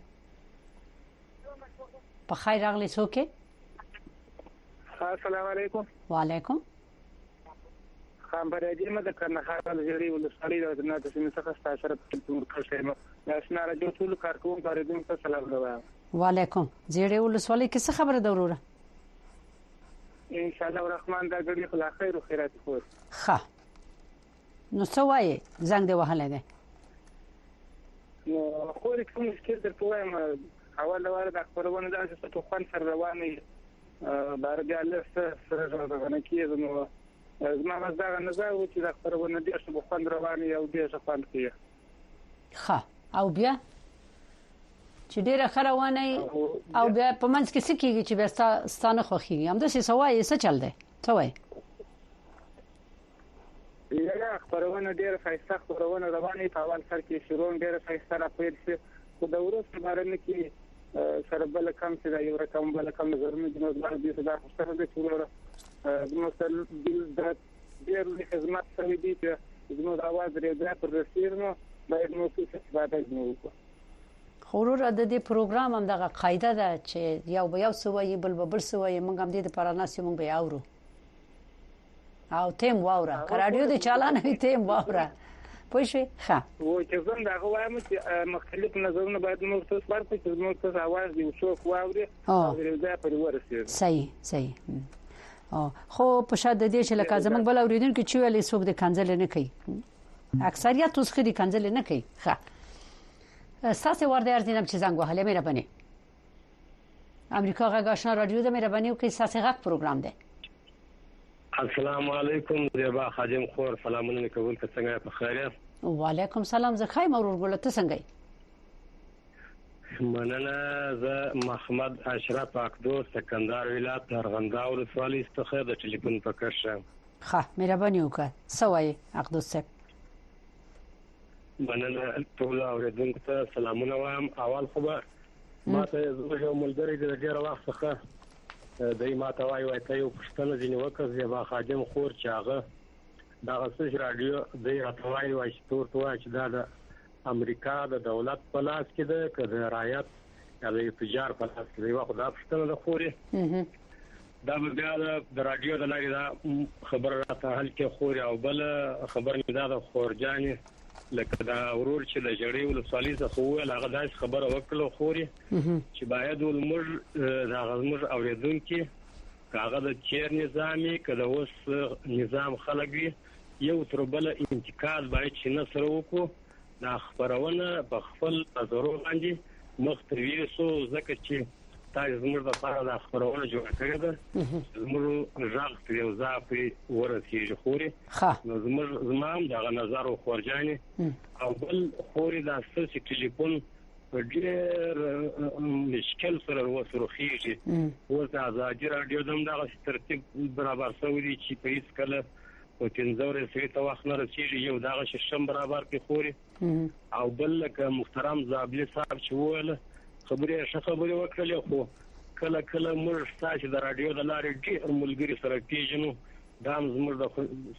بخیر اغلی سوکه السلام علیکم و علیکم خبرې ما د کرنخال جری ولسوالۍ د نه د سیمه څخه ستاسو سره په کښې ناشنا راجو ټول کارکون کاریدم ته سلام وایم وعلیکم جری ولسوالۍ کې څه خبره دوره ان شاء الله الرحمن دا ګړي خلا خیر او خیرات خو ښه نو څه وایي زنګ دی وهلې ده نو خو کوم مشکل درته وایم اول لاره د خبرونه د اساس ته خوان سره رواني بارګه له سره راغونه کیږي نو زما مزه نه زه و چې د خبرونه دي چې په خوان رواني او دې څه خوان کیږي ښه او بیا چې ډیره خروانه او بیا په منځ کې څه کیږي چې بیا ستانه خوخي هم د څه سوای څه چل دی څه وای یا خبرونه ډیره فایسته خبرونه رواني په اول سر کې شروع ډیره فایسته را پیل شي خو د ورځې بارنه کې سره بل کم چې دا یو رقم بل کم نظرونه د نوو د دې صدا سره د ټولو مثلا د ډیر خدمات سره دي چې زموږ اواز لري دا پر رسیدنه باید نو څه استفاده وکړو خورور د دې پروګرام هم دغه قاعده ده چې یو به یو سوي بل سوي موږ هم دې لپاره ناسي موږ به اورو او تیم واوره رادیو د چالان وي تیم واوره پوه شئ ښه و چې زم دا وایم چې مختلف نظرونه باید موږ ته ورکړو چې موږ ته اواز دی څوک واوري او دا پر ورسېږي صحیح خو په شاده دې چې لکه زمنګ بل اوریدونکو چې ویلې څوک د کنځل نه کوي اکثریت اوس خې د کنځل نه کوي ښه ساسه ورده ارزینم چې زنګ وهله مهرباني امریکا غږ آشنا رادیو د مهرباني او کې ساسه غږ پروګرام ده السلام علیکم زیبا خادم خور سلامونه قبول که څنګه په خیر یاست وعلیکم سلام زه خای مرور ګل ته څنګه مننه زه محمد اشرف اکدو سکندر ولایت ارغنداو ولسوالۍ څخه د ټلیفون په کښه ښه مهرباني وکړه سوای اکدو صاحب مننه ټول اوریدونکو ته سلامونه وایم اول خو ما ته یو ملګری د ډیر وخت څخه دای ما ته وایي ته یو پښتنه ځنی وکړ زیبا خادم خور چې هغه دا غسج رادیو د راتوای وای چې تور چې دا د امریکا د دولت په لاس کې ده کله رایت یا د تجار په لاس کې دی واخو دا پښتنه د خوري دا بیا د رادیو د لارې دا خبر راته حل کې خوري او بل خبر نه دا د خورجانې لکه دا ورور چې د جړې ولسوالۍ څخه ویل هغه داس خبره وکړه خوري چې باید ولمر دا غزمر اوریدونکو هغه د چیر نظامی کله اوس نظام خلګي یو تر بل انتقاد باید چې نصر وکړو دا خبرونه په خپل ضرور باندې مختویسو ځکه چې تاسو زموږ د پاره د خبرونه جوړ کړی ده زموږ ژغ یو ځافي ورسیږي خوري نو زمام دا نظر او خورجاني او بل خوري د اساس ټلیفون په ډېر مشکل سره وسروخیږي ورته ازادي رادیو دم دا ترتیب برابر شوی چې په هیڅ کله او تنظور سویته وخت نه رسیږي یو دغه شم برابر کې خوري او بل لکه محترم زابلی صاحب چې وویل خبرې وکړلې خو کله موږ تاسو د رادیو د لارې ډېر ملګری سره پیژنو دا زموږ د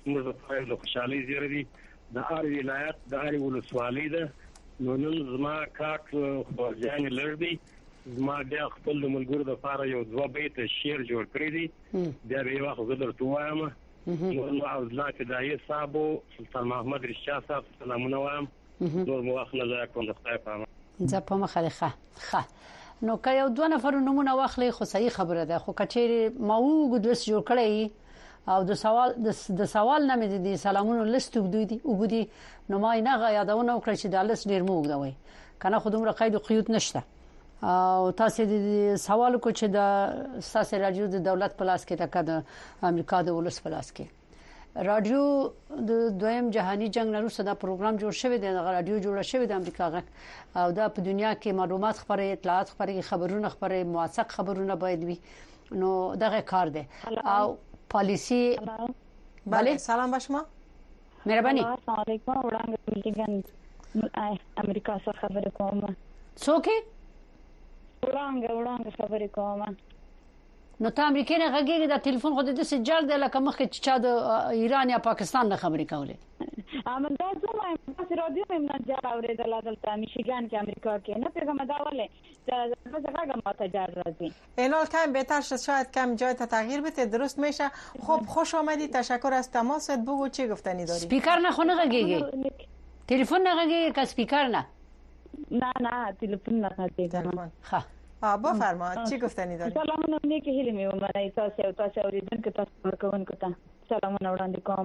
خوشحالۍ زیری دي د هر ولایت د هر ولسوالۍ ده نو نن زما کاک خورجان لړدي زما بیا خپل د ملګرو د لپاره یو دوه بیت شعر جوړ کړی دی بیا به یو وخت درته وایم نو حضرت دایې صاحب سلطان محمد رشاد صاحب سلامونه وایم نور مو وخت نه ځای کوم د خدای په امان زه په مخه ښه نو که یو دوه نفر نمونه واخلې خو صحیح خبره ده خو کچېری ما وګدوس جوړ کړی او د سوال نه مې دي سلامونه لست وګدي نو ما نه یادونه وکړه چې د لست ډیر مو وګدوي کنه خودم را قید او قیود نشته او تاسو د سوال کو چې د ساسه رادیو د دولت پلاس کې تک د امریکا د ولس پلاس کې رادیو د دویم جهانی جنگ نه وروسته دا پروګرام جوړ شوی دی د رادیو جوړ شوی د امریکا غږ او دا په دنیا کې معلومات خبرې اطلاعات خبرې خبرونه خبرې موثق خبرونه باید وي نو دغه کار دی او پالیسی بله سلام به شما مهرباني السلام علیکم وړاندې میشیګن امریکا څخه خبرې کوم څوک وړاندې خبرې کوم نو ته امریکای نه غږیږي د ټلیفون خو د سجل د لکه مخکې چې چا د ایران یا پاکستان نه خبرې کولې امن دا زما په رادیو مې نه جار اوریدل دلته میشیګان کې امریکا کې نه پیغام دا ولې چې هغه ماته جار راځي اینال کم بهتر شد شاید کم جای تغییر بده درست میشه خب خوش آمدید تشکر از تماست بگو چه گفتنی داری سپیکر نه خونه غږیږي ټلیفون نه غږیږي که سپیکر نه تلفن نه غږیږي ښه بفرمایید چی گفتنی دارید سلامونه نیکی هیله می ومنای تاسو اوریدونکو تاسو ورکوونکو ته سلامونه وړاندې کوم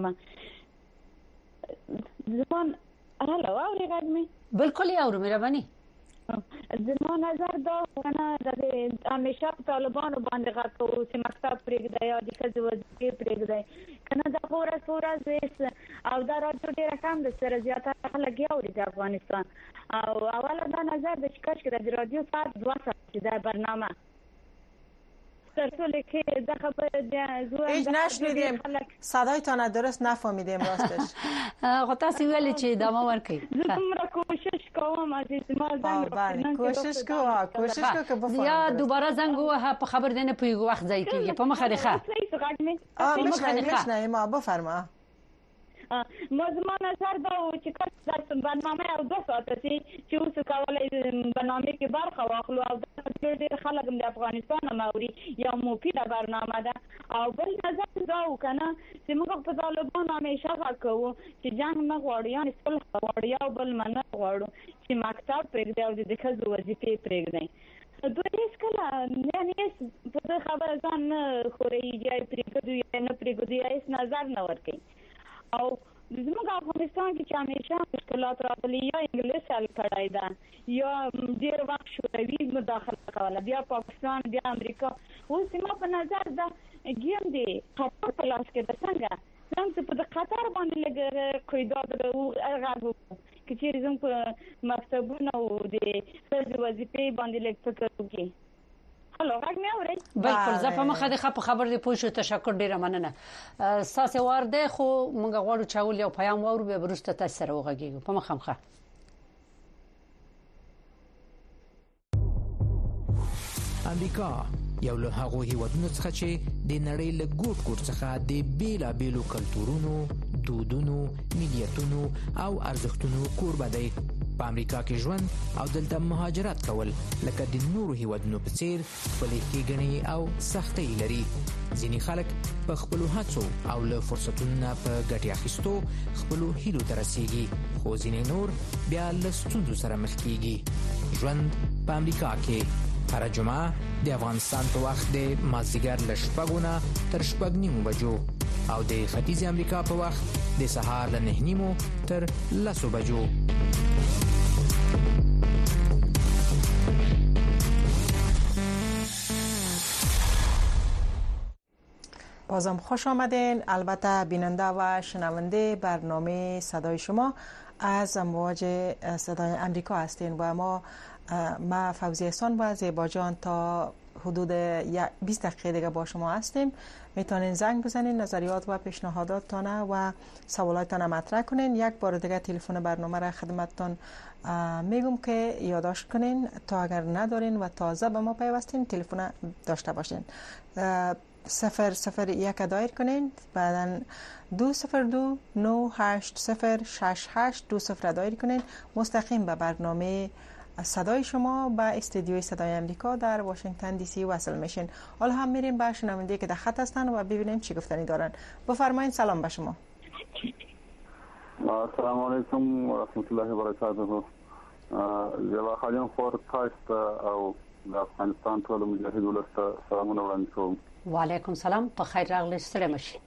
زمان هلو اوري غږ می بالکل اورو مهرباني زما نظر دا کنه د همیشه طالبانو باندې غږ کوو چې مکتب پرېږدي یا د ښځو وظیفې پرېږدي کنه دا ورځ او دا راځي ډېر کم د سره زیاتره خلک اوري د افغانستان او اوله دا نظر د شکایت کړه د رادیو ساعت 2 ساعت د برنامه ترسول که ده خبر هیچ نشنیدیم صدایتان درست نفهمیدیم راستش خطا سیولی چی داما ورکی زمرا کوشش کوم عزیز ما زنگ کوشش کو که بفهمید یا دوباره زنگو په خبر دینه پیگو وقت ځای کیږي په مخریخه مشنه ما بفرما زما نظر دا و چې کله برنامه او 2 ساعت چې اوس کولای برنامه کې برخه واخلو او ډېر خلک د افغانستان موري یا مفیده برنامه ده او بل نظر دا و کنه چې موږ په طالبانو همیشه غواړو چې جنگ نه غواړو یا صلح غواړو یا بل منه غواړو چې مکتب پرېږدي او د ښځو وظیفې پرېږدي دوی هیڅ کله یعنی په خبره ځان خوري یا پریکدو یا نه پریکدو یا هیڅ نظر نه ورکوي او زموږ افغانستان کې چې همیشه مشکلات راغلي یا انګلیس حل کړی ده یا ډېر وخت شوروي مداخله کوله بیا پاکستان بیا امریکا اوس زما په نظر ده ګیم دی قطر په لاس کې ده څنګه په قطر باندې لږ قیدات غږ کې چې زموږ په مکتبونو او د ښځو وظیفې باندې لږ فکر وکړي هلو غږ مې اورئ بالکل زه په مخه د خبر دی پوه شو تشکر ډیره مننه ساسه ورده خو مونږ غواړو چې اول یو پیغام وورو به وروسته تاسو سره وغږیږو په مخه امریکا یو له هغو هیوادونو څخه چې د نړۍ له ګوټ ګوټ څخه د بیلابیلو کلتورونو، دودونو، ملیتونو او ارزښتونو کوربه دی. په امریکا کې ژوند او دلته مهاجرت کول لکه د نورو هیوادونو په څیر خپلې ښېګڼې او سختۍ لري. ځینې خلک په خپلو هڅو او له فرصتونو په ګټې اخیستو خپلو هیلو ته رسیږي، خو ځینې نور بیا له ستونزو سره مخ کیږي. ژوند په امریکا کې هر جمعه د افغانستان په وخت د مازدیګر له 6 نه تر 6:30 بجو او د ختیځ امریکا په وخت د سهار له 9:30 تر 10 بجو. بازم خوش آمدین. البته بیننده و شنونده برنامه صدای شما از امواج صدای امریکا هستین و ما فوزی احسان و زیبا جان تا حدود 20 دقیقه دیگه با شما هستیم. میتونین زنگ بزنین، نظریات و پیشنهاداتتان و سوالاتتان مطرح کنین. یک بار دیگه تلفن برنامه را خدمتتان میگم که یادداشت کنین تا اگر ندارین و تازه به ما پیوستین تلفن داشته باشین. 001 دایر کنین، بعدن 202 980 6820 دایر کنین، مستقیم به برنامه صدای شما به استودیوی صدای امریکا در واشنگتن دی سی وصل میشین. حالا هم میریم به شنونده که در خط هستن و ببینیم چی گفتنی دارن. بفرمایید. سلام به شما. السلام علیکم و رحمت الله و برکاته. زیبا خانم خور تاسو او د افغانستان ټول مجاهد ولسته سلامونه وړاندې کوم. وعلیکم سلام. په خیر راغلی ستړي مشي.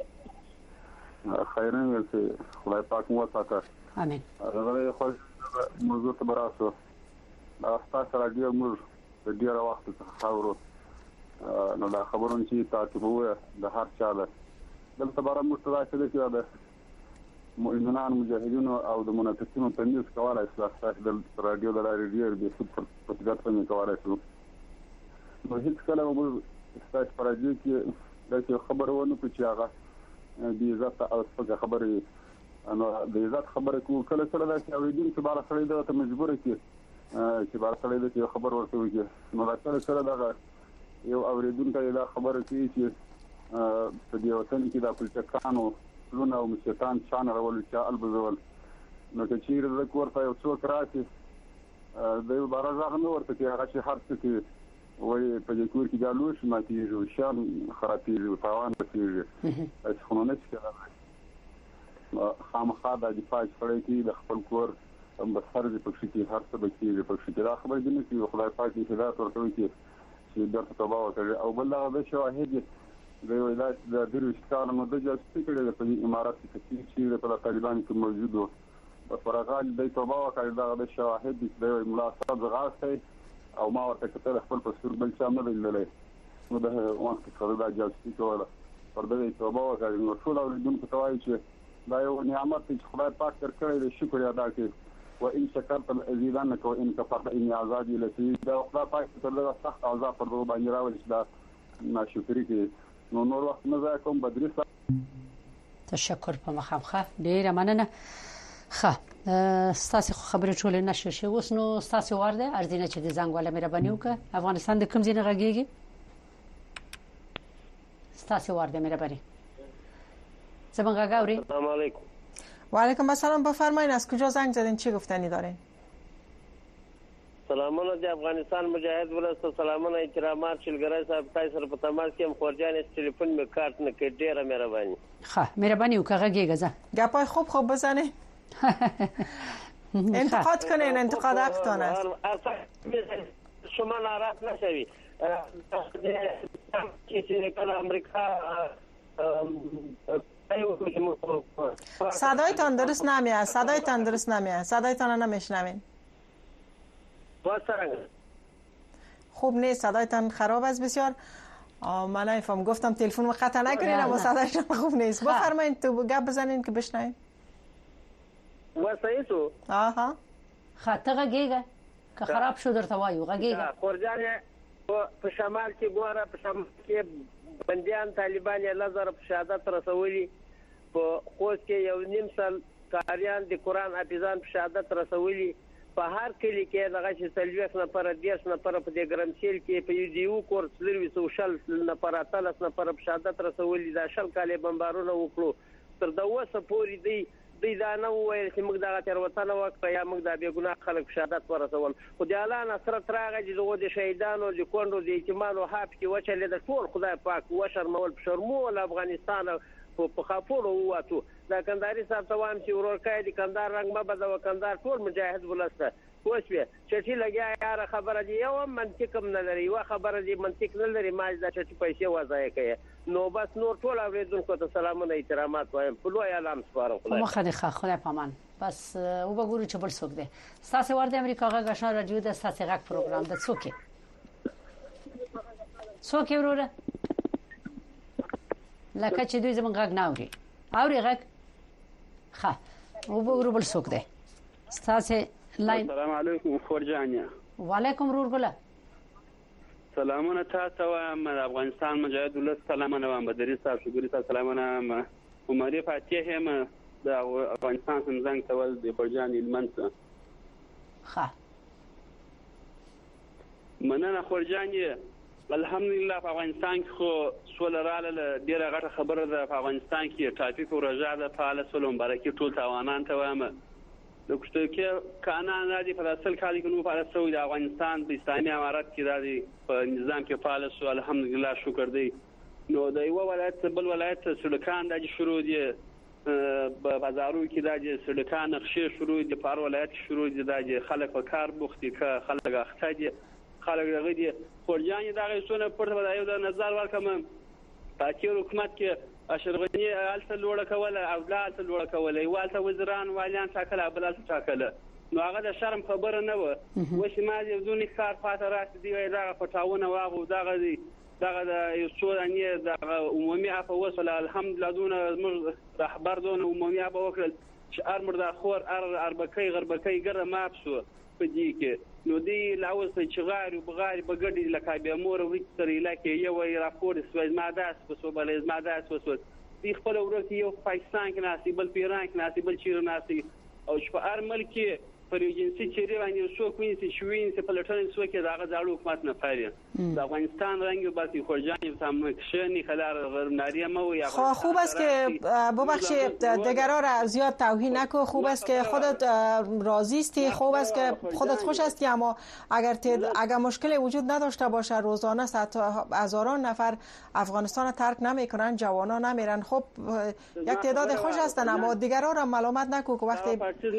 خیرن ورته خدای پاک مو وساته. امين. زه خو موضوع ته براسو تاسو راډیو موږ د ډیر وخت څخه خاورو نو دا خبرونه چې تاسو وو د هر چا ده دلته بار موږ تاسو ته چې دا مؤمنان مجاهدین او د منافقینو تمیز کولای شي تاسو د راډیو د لارې ډیر د سپورت په ځای باندې کولای شي. نو هیڅ کله موږ تاسو پر راډیو کې دا خبرونه په چې هغه د عزت او څه خبرې نو د عزت خبره کو کله کله دا چې اوریدل چې بار سره دا ته مجبور کی چې بار سره دا چې خبر ورته وي نو دا کله کله دا یو اوریدونکو دا خبره کوي چې په دې وطن کې دا پلچکانو لونه او مشتان شان راول چې البزول نو چې چیرې د کور ته یو څوک راشي د یو بارځه نو ورته کې هغه چې هر څه کې وای په دې کور کې دا لوش ماتیږي شان خرابېږي تاوان پېږي اس خونه نه څه خامخا د دفاع کړی کی د خپل کور هم په فرض پکې کې هر څه بکیږي پکې دا خبر دي چې خدای پاک دې هدایت ورکوي چې د توبه وکړي او بل هغه شواهد د ولایت د دروشکان نو د جاسوسي کړي د امارات کې چې په طالبان کې موجود وو په فرغال د توبه وکړي دا د شواهد د ملاصق غاښه او ما ورته کتل خپل پسور بل څه نه ویلې نو د وخت څخه دا جاسوسي کوله پر دې توبه وکړي نو ټول اوریدونکو ته وایي چې دا یو نعمت چې خدای پاک درکړی دی شکر ادا کړئ و ان شکرتم ازیدنک و ان کفرت ان عذابی لشدید. دا خدای پاک ته د سخت عذاب پر باندې راولي چې دا ناشکری کې نو نور وخت نه ځای کوم بدري تشکر په مخامخه ډیره مننه. ښه ستاسو خبره ټول نشو شي اوس نو ستاسو ورده ارزینه چې د زنګ ولا مهرباني وکړه افغانستان د کوم ځای نه غږیږي ستاسو ورده مهرباني. السلام علیکم. و علیکم السلام. بفرمایید از کجا زنگ زدین چی گفتنی دارین؟ سلامونه د افغانستان مجاهد ولسته سلامونه احترامات شلګرای صاحب تاسو سره په تماس کې مخورجان ټلیفون می کارت نه کې ډیره مهرباني. ښه مهرباني وکړه غږیږه گپای خوب بزنه انتقاد کنین انتقاد حقتان است. شما ناراض نشوي چې کله امریکا صدایتان درست نمیاد. صدایتان نمیشنوین. خوب نیست، صدایتان خراب است بسیار. من نمیفهم، گفتم تلفن رو قطع نکنین اما صدایشان خوب نیست. بفرمایین تو گپ بزنین که بشنویم. وسایتو آها خطه غږیږه که خراب شو درته وایو غږیږه. خورجان په شمال کې ګوره، په شمال کې بنديان طالبان یې لزر په شهادت رسولي، په خوست کې یو نیم سال کاریان د قران حافظان په شهادت رسولي، په هر کلی کې دغه چې سلويخ نفر 10 نفر په دې ګرمسیل کې په یو دیو کورس لروي سوشل نفر 13 نفر په شهادت رسولي. دا شل کاله بمبارونه وکړو تر دا وسه پوری دی دا نه وایي چې موږ دغه تیروتنه وکړه یا موږ د بې ګناه خلک په شهادت ورسول. خو د الله نصرت راغی چې دغه د شهیدانو د کونډو د یتیمانو حق کې وچلې د ټول خدای پاک وشرمول په شرمول افغانستان په خاپورو واتو. دا کندهاري صاحب ته وایم چې ورورکای د کندهار رنګ ما بدو کندهار ټول مجاهد ولسته وښوي چې لګیا یاره خبره دی یو منطق نه لري، یو خبره دی منطق نه لري، ما دا چې پیسې وځای کوي. نو بس نور ټول اوریدونکو ته سلامونه احترامات وایم. په لوی اعلان سپارم. خدای خدای پامان. بس او بګورو چې بل څوک دی. ساسه ورته امریکا غږ آشنا رادیو د ساسه غږ پروګرام د څوک وروره لکه چې دوی زمونږ غږ نه اوري غږ ښه او بګورو بل څوک دی. ساسه لاین. السلام علیکم خورجانیا. وعلیکم رور ګله. سلامونه تاسو ته افغانستان مجاهد ولس سلامونه وایم. بدري صاحب شګوري تاسو سلامونه. عمر فاتح هم د افغانستان څنګه تول د خورجان المنص. ښه مننه خورجانیا. الحمدلله په افغانستان کې خو سولراله ډیره غټه خبره ده. په افغانستان کې ټرافیک او رجا د فعال سولم برکې ټول توانان ته وایم. د کوشته کې قانون راځي په اصل کال کې نو په اصل د افغانستان د اسلامي امارات کې راځي په نظام کې فعال سو. الحمدلله شکر دی. نو د یو ولایت بل ولایت سړکان د شروع دي په بازارو کې د سړکان نقشې شروع دي، په هر ولایت شروع دي. د خلک په کار بوختي که خلک اخته دي خلک دغه دي. خورجان دغه څونه پرته د یو د نظر ورکم په تیر حکومت کې اشرغنی الته لوړه کوله او دلته لوړه کوله، یوالته وزران والیان ټاکل بلالته ټاکل. نو هغه د شرم خبره نه و. وښه ما یو ځونی کار پاتې راځي دی دا پټاونه واغو دغه د یو څو اني د عمومي عفو وصل. الحمدلله دون رهبر دون عمومي عفو وکړل چې ارمر د خور اربکې غربکې ګره ماپ شو په دې کې. نو دی لاوس چې غاری بغاری بغړي لکه به مور وکړي لکه یو راپور سوز ماده سوس بل ماده سوس دی خپل ورته یو پاکستان کې ناسي بل پیران کې ناسي بل چیر ناسي او شپ ارمل کې پر ایجنسی چې رواني شو کوي چې شوین چې پلټن سو کې داغه ځاړو حکومت نه پاره د افغانستان رنگ باسي خورجانی سامنے کشنی خلار غرب ناریه مو یا خوب است که ببخشید دیگران را زیاد توهین نکو. خوب است که خودت راضی هستی، خوب است که خودت خوش هستی، اما اگر مشکلی وجود نداشته باشه روزانه هزاران نفر افغانستان ترک نمیکنن، جوانا نمیرن. خب یک تعداد خوش هستن اما دیگران را ملامت نکو که وقتی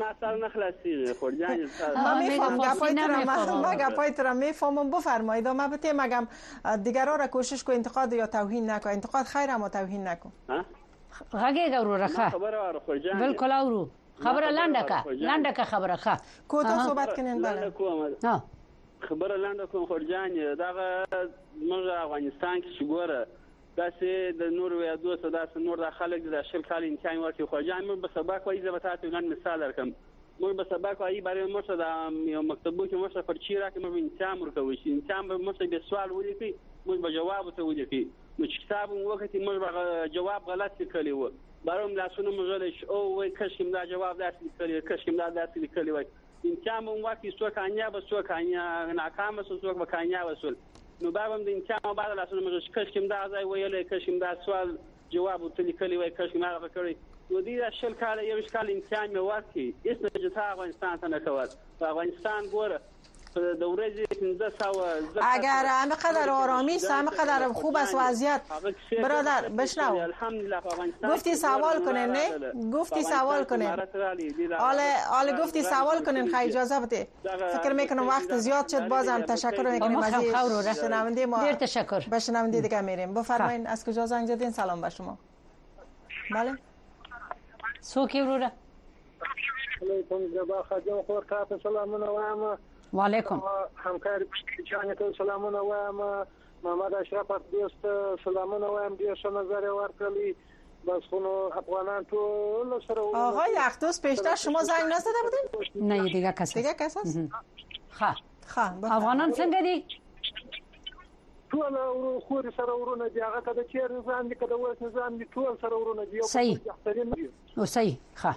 من میفهم گپای تو را میفهمم. بفرمایید. من بهت میگم دیگران را کوشش کو انتقاد یا توهین نکو. انتقاد خیر اما توهین نکو. غږی ګورو راخه بالکل اورو خبره لنډه خبره ښه کوته صحبت کنین. بله ها خبره لنډه کوم خورجان. دغه موږ افغانستان کې شګوره داسې د نور ویا دوسه داسې نور د خلک د شل کال امتحان ورکړي. خورجان موږ به سبق وایي زه به تاسو نن مثال درکم. موږ به سبق وایي برای موږ د یو مکتبو کې موږ پرچی راکې موږ امتحان ورکوي چې امتحان به موږ به سوال ولیکي موږ به جواب ته ولیکي. نو چې کتاب وخت موږ به جواب غلط لیکلی و برام لاسونه موږ له او وای کښیم دا جواب داسې لیکلی کښیم دا داسې لیکلی وای. امتحان مو واکې څو کامیاب څو ناکام څو به کامیاب وسول. نو بابم د امتحان بعد لاسونه موږ کښیم دا ځای ویلې کښیم دا سوال جواب ته لیکلی وای کښیم هغه کړی. نو دې شل کال یو کال امتحان مې ورکړي هیڅ نجته افغانستان ته نه کول. افغانستان ګوره د ورځې 1500 اگر همه قدر آرامی است، همه قدر خوب است وضعیت. برادر بشنو الحمدلله په افغانستان گفتی سوال کنین نه؟ گفتی سوال کنین. حالا گفتی سوال کنین، خیلی اجازه بده. فکر میکنم وقت زیاد شد، بازم تشکر میکنیم از شنونده ما. دیر تشکر. به شنونده دیگه میریم. بفرمایید از کجا زنگ زدین؟ سلام به شما. بله. سوکی وروره. علیکم زبا خادم خور تا سلامونه وایم. و علیکم. همکار جان ته سلامونه وایم. محمد اشرف دوست سلامونه وایم. دې څه نظر ورکړي بس خونو افغانان ټول سره. آقای اخدوس پیشتر شما زنگ نزده بودین؟ نه دیگه کس است. افغانان څنګه دي؟ ټول خور سره ورونه دي، هغه کده چیر نظام دي، کده وس نظام دي، ټول سره ورونه دي. صحیح او صحیح.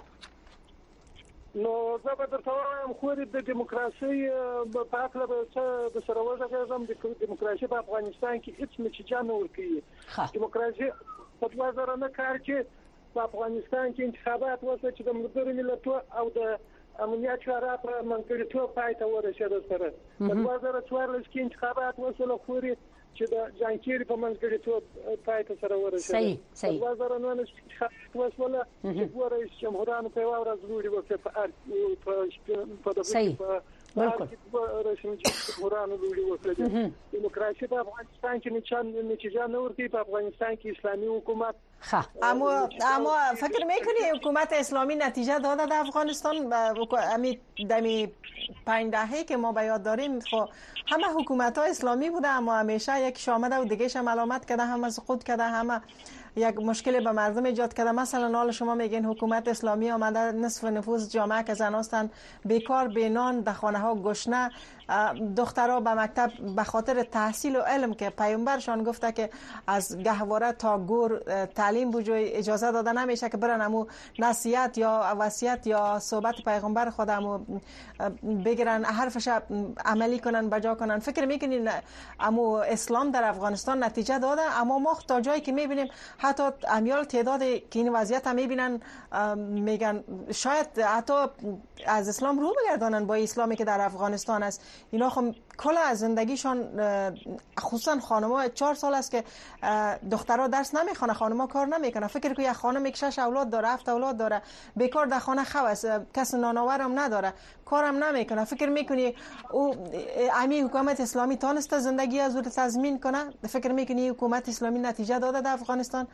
نو زه به درته وایم خو د دیموکراسي په اړه به څه د سره وژغږم. د دیموکراسي په افغانستان کې هیڅ نتیجه نه ورکوي. دیموکراسي په 2009 کال کې په افغانستان کې انتخابات وشو چې د ملګرو ملتونو او د امنیت شورا په منځګړیتوب پای ته ورسېد. سره په 2014 کې انتخابات وشول خو چې د جانکيري په منځګړیتوب پای ته سره ورسېد. صحیح صحیح. 2009 کې وشول چې رئیس جمهورانو په ورځ لوري وکړه په صحیح بالکل رئیس جمهورانو لوري وکړه. دیموکراسي په افغانستان کې نتیجه نه ورکوي. په افغانستان کې اسلامي حکومت اما فکر میکنی حکومت اسلامی نتیجه داده در افغانستان؟ دمی 5 دهه که ما به یاد داریم خب همه حکومت ها اسلامی بوده، اما همیشه یکیش آمده و دیگهش ملامت کرده، همه سقوط کرده، همه یک مشکل به مردم ایجاد کرده. مثلا حال شما میگین حکومت اسلامی آمده، نصف نفوذ جامعه که زن هستند بیکار، بینان، در خانه ها گشنه، دخترها به مکتب به خاطر تحصیل و علم که پیامبرشان گفته که از گهواره تا گور تعلیم بجوی اجازه داده نمیشه که برن امو نصیحت یا وصیت یا صحبت پیغمبر خودمو بگیرن، حرفش عملی کنن، بجا کنن. فکر میکنین امو اسلام در افغانستان نتیجه داده؟ اما ما تا جایی که میبینیم حتی امیال تعداد که این وضعیت هم میبینن میگن شاید حتی از اسلام رو بگردانن با اسلامی که در افغانستان است. اینا خب کل از زندگیشان خصوصا خانم‌ها 4 سال است که دخترها درس نمیخونه، خانم‌ها کار نمیکنه. فکر کنید یک خانم که 6 اولاد داره، 7 اولاد داره، بیکار در خانه خو است، کس نانآورم نداره، کارم نمیکنه. فکر میکنی او امی حکومت اسلامی تونسته زندگی از او تضمین کنه؟ فکر میکنی حکومت اسلامی نتیجه داده در افغانستان؟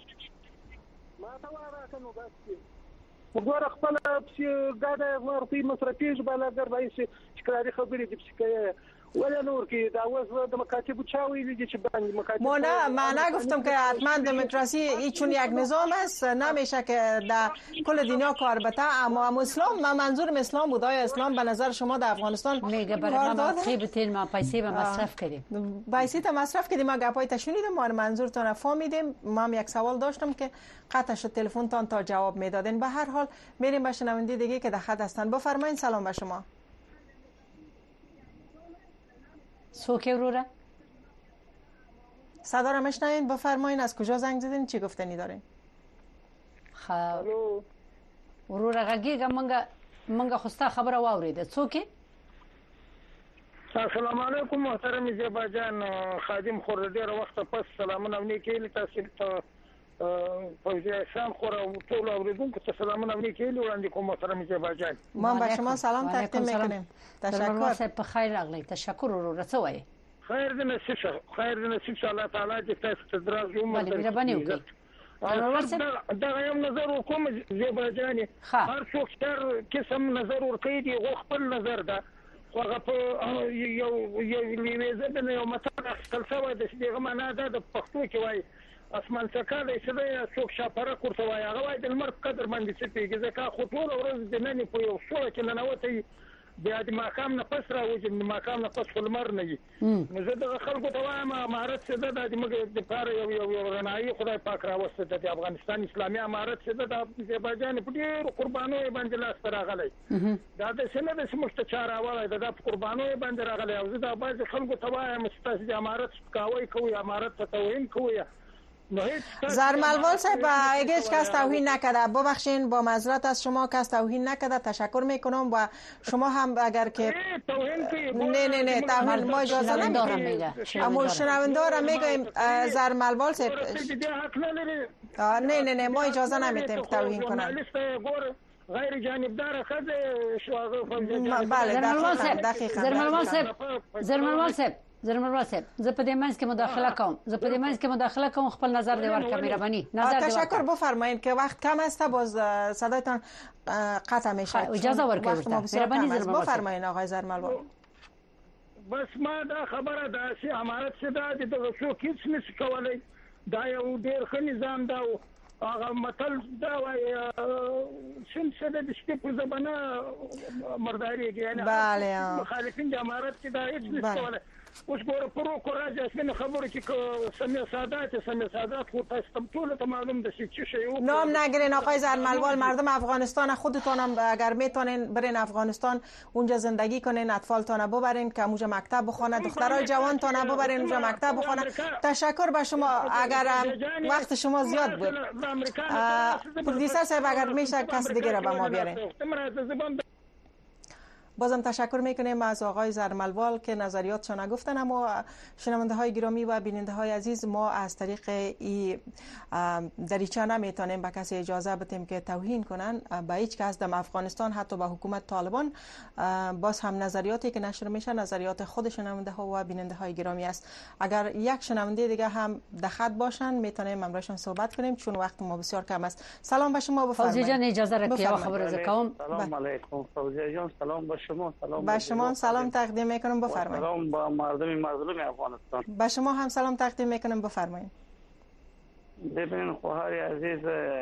وګوره خپل ګاډه ورته مصرفي ژباله ګرځي چې کاری خبرې دي چې ولی نور که دا وز دموکراسی چا ویلی چې باندې دموکراسی ما نگفتم که حتما دموکراسی این چون یک نظام است نمیشه که در کل دنیا کار بته. اما اسلام، من منظورم اسلام بود. آیا اسلام به نظر شما در افغانستان میگه برای ما خیبتین ما پیسه به مصرف کردیم، پیسه تا مصرف کردیم. ما گپای تا شنیدم، ما منظورتون فهمیدیم. ما هم یک سوال داشتم که قطع شد تلفنتان تا جواب میدادین. به هر حال میریم به شنونده دیگه که در خط هستن. بفرمایید. سلام به شما. سوکی وروره صدا را میشنوین؟ بفرمایین از کجا زنگ زدین، چی گفتنی دارین؟ خب وروره غږیږه منګه خوستا خبره واوریده. څوک؟ السلام علیکم محترم زیبا جان، خادم خور ډیر وخت پس سلامونه نیکې تاسو ته فوزی احسان خور او ټول اوریدونکو ته سلامونه نیکې وړاندې کوم محترم زیبا جان. ما به شما سلام تقدیم میکنیم. تشکر. په خیر راغلی. تشکر وروره. څه وایي؟ خیر دې نصیب شه، خیر دې نصیب شه. الله تعالی دې تاسو ته دراز عمر درکړي. مهرباني وکړئ. دا یم نظر وکوم زیبا جان، هر څوک هر قسم نظر ورکوي دی خپل نظر ده. خو هغه په یو لیویزه د یو متن خپل څه د دغه معنا ده د پښتو کې وایي اسمان څکاله چې د څوک شاپره کوته وایي هغه وایي د لمر قدر باندې څه پیږي ځکه خو ټول ورځ د نن په یو شوله کې ننوتې بیا د ماقام نه پس راوځي، د ماقام نه پس لمر نه وي. نو زه د خلکو ته وایم امارت څه ده د موږ د پاره یو رڼایي خدای پاک راوسته د افغانستان اسلامي امارت څه ده د آذربایجان په ډېر قربانیو باندې لاس راغلی. دا د سینه د سمشت چاره وای د قربانیو باندې راغلی. او زه د بعض خلکو ته وایم چې تاسو د امارت کاوي کوي، امارت ته توهین کوي. زرملوال صاحب اگه هیچ کس توهین نکرده ببخشین، با معذرت از شما، کس توهین نکرده، تشکر میکنم. و شما هم اگر که نه توهین ما اجازه نمیدیم. اما شنونده را میگیم زرملوال صاحب نه ما اجازه نمیدیم که توهین کنن. غیر جانبدار خزه شواغه بله دقیقاً زرملوال صاحب زه په دې منځ کې مداخله کوم خپل نظر دی ورکړه مهرباني تشکر بفرمایید که وقت کم است، باز صدایتان قطع میشه. اجازه ورکړئ مهرباني بفرمایید آقای زرملوال. بس ما دا خبره ده چې امارت صدا دي د څوک هیڅ نشي کولای، دا یو ډیر ښه نظام دا هغه متل دا وایي څه د شپې په زبانه مرداریږي، یعنی مخالفین د امارت چې دا هیڅ نشي کولای. اوس ګوره پرو کوراج اسمه خبره چې سمیع سادات خود تستم طول تا معلوم داشتی چی شیء نام نگیرین آقای زرملوال. مردم افغانستان خودتون هم اگر میتونین برین افغانستان اونجا زندگی کنین، اطفالتون ببرین که اونجا مکتب بخونه، دخترای جوانتون ببرین اونجا مکتب بخونه. تشکر به شما. اگر وقت شما زیاد بود پروردیسر صاحب اگر میشه کس دیگه را به ما بیارین. بازم تشکر میکنیم از آقای زرملوال که نظریاتشان گفتن. اما شنونده های گرامی و بیننده های عزیز، ما از طریق این دریچه نمیتونیم به کسی اجازه بدیم که توهین کنن به هیچ کس در افغانستان، حتی به حکومت طالبان. باز هم نظریاتی که نشر میشه نظریات خود شنونده ها و بیننده های گرامی است. اگر یک شنونده دیگه هم در خط باشن میتونیم امروزشون صحبت کنیم چون وقت ما بسیار کم است. سلام به شما، بفرمایید. فوزی جان اجازه را که خبر از کوم. سلام علیکم فوزی جان. سلام به شما. به شما سلام تقدیم میکنم، بفرمایید. سلام با مردم مظلوم افغانستان. به شما هم سلام تقدیم میکنم، بفرمایید. ببینید خواهر عزیز،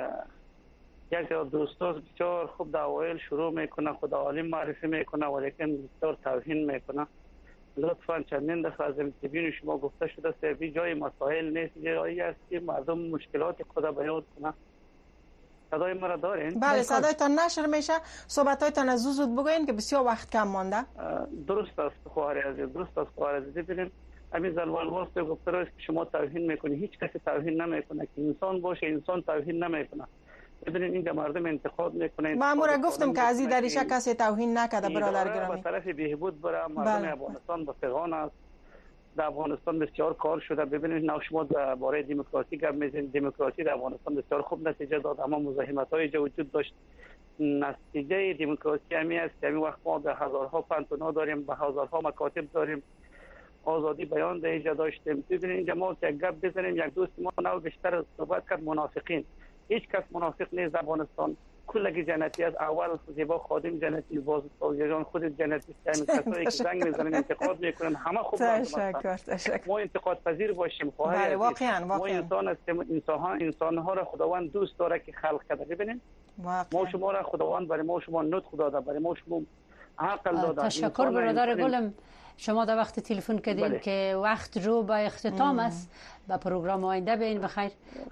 یک دوستاست بسیار خوب در اوایل شروع میکنه، خدا عالم معرفی میکنه ولیکن بسیار توهین میکنه. لطفا چندین دفعه از امتبین شما گفته شده سبی جای مسائل نیست، جایی است که مردم مشکلات خود بیان کنه. صدای مرا دارین؟ بله صدایتان نشر میشه. صحبتایتان از زود بگوین که بسیار وقت کم مانده. درست است خواهر عزیز، درست است خواهر عزیز. ببینید همین زرملوال صاحب گفته است که شما توهین میکنید. هیچ کسی توهین نمیکنه، که انسان باشه انسان توهین نمیکنه. ببینید اینجا مردم انتقاد میکنه. مامورا گفتم که از این دریچه کسی توهین نکرده برادر گرامی. به طرف بهبود بره. مردم افغانستان به فغان است. در افغانستان بسیار کار شده. ببینید نه شما درباره دموکراسی گپ میزنید. دموکراسی در افغانستان بسیار خوب نتیجه داد، اما مزاحمت‌های وجود داشت. نتیجه دموکراسی همین است که همین وقت ما به هزارها پانتونا داریم، به هزارها مکاتب داریم، آزادی بیان در اینجا داشتیم. ببینید اینجا ما که گپ بزنیم، یک دوست ما نو بیشتر صحبت کرد منافقین. هیچ کس منافق نیست افغانستان. کلگی جنتی از اول زیبا خادم جنتی، باز فوزیجان خود جنتی، همین کسایی که زنگ میزنن انتقاد میکنن همه خوب تشکر. ما انتقاد پذیر باشیم خواهر. واقعا ما انسان هستیم، انسان ها را خداوند دوست داره که خلق کرده. ببینید ما شما را خداوند برای ما شما نطق داده، برای ما شما عقل داده. تشکر برادر گلم. شما در وقت تلفن کردین که وقت رو به اختتام است. به پروگرام آینده بین بخیر.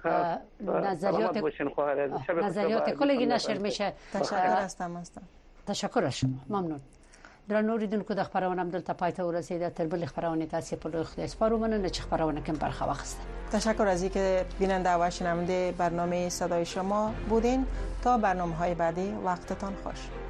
نظریات کلگی نشر میشه. تشکر از شما. ممنون. درنو ریدونکو د خبرونه هم دلته پای ته ورسیده. تر بل خبرونه تاسو په لوی خدای سپارو مننه چې خبرونه کوم برخه واخیسته. تشکر از اینکه بیننده و شنونده برنامه صدای شما بودین. تا برنامه‌های بعدی وقتتان خوش.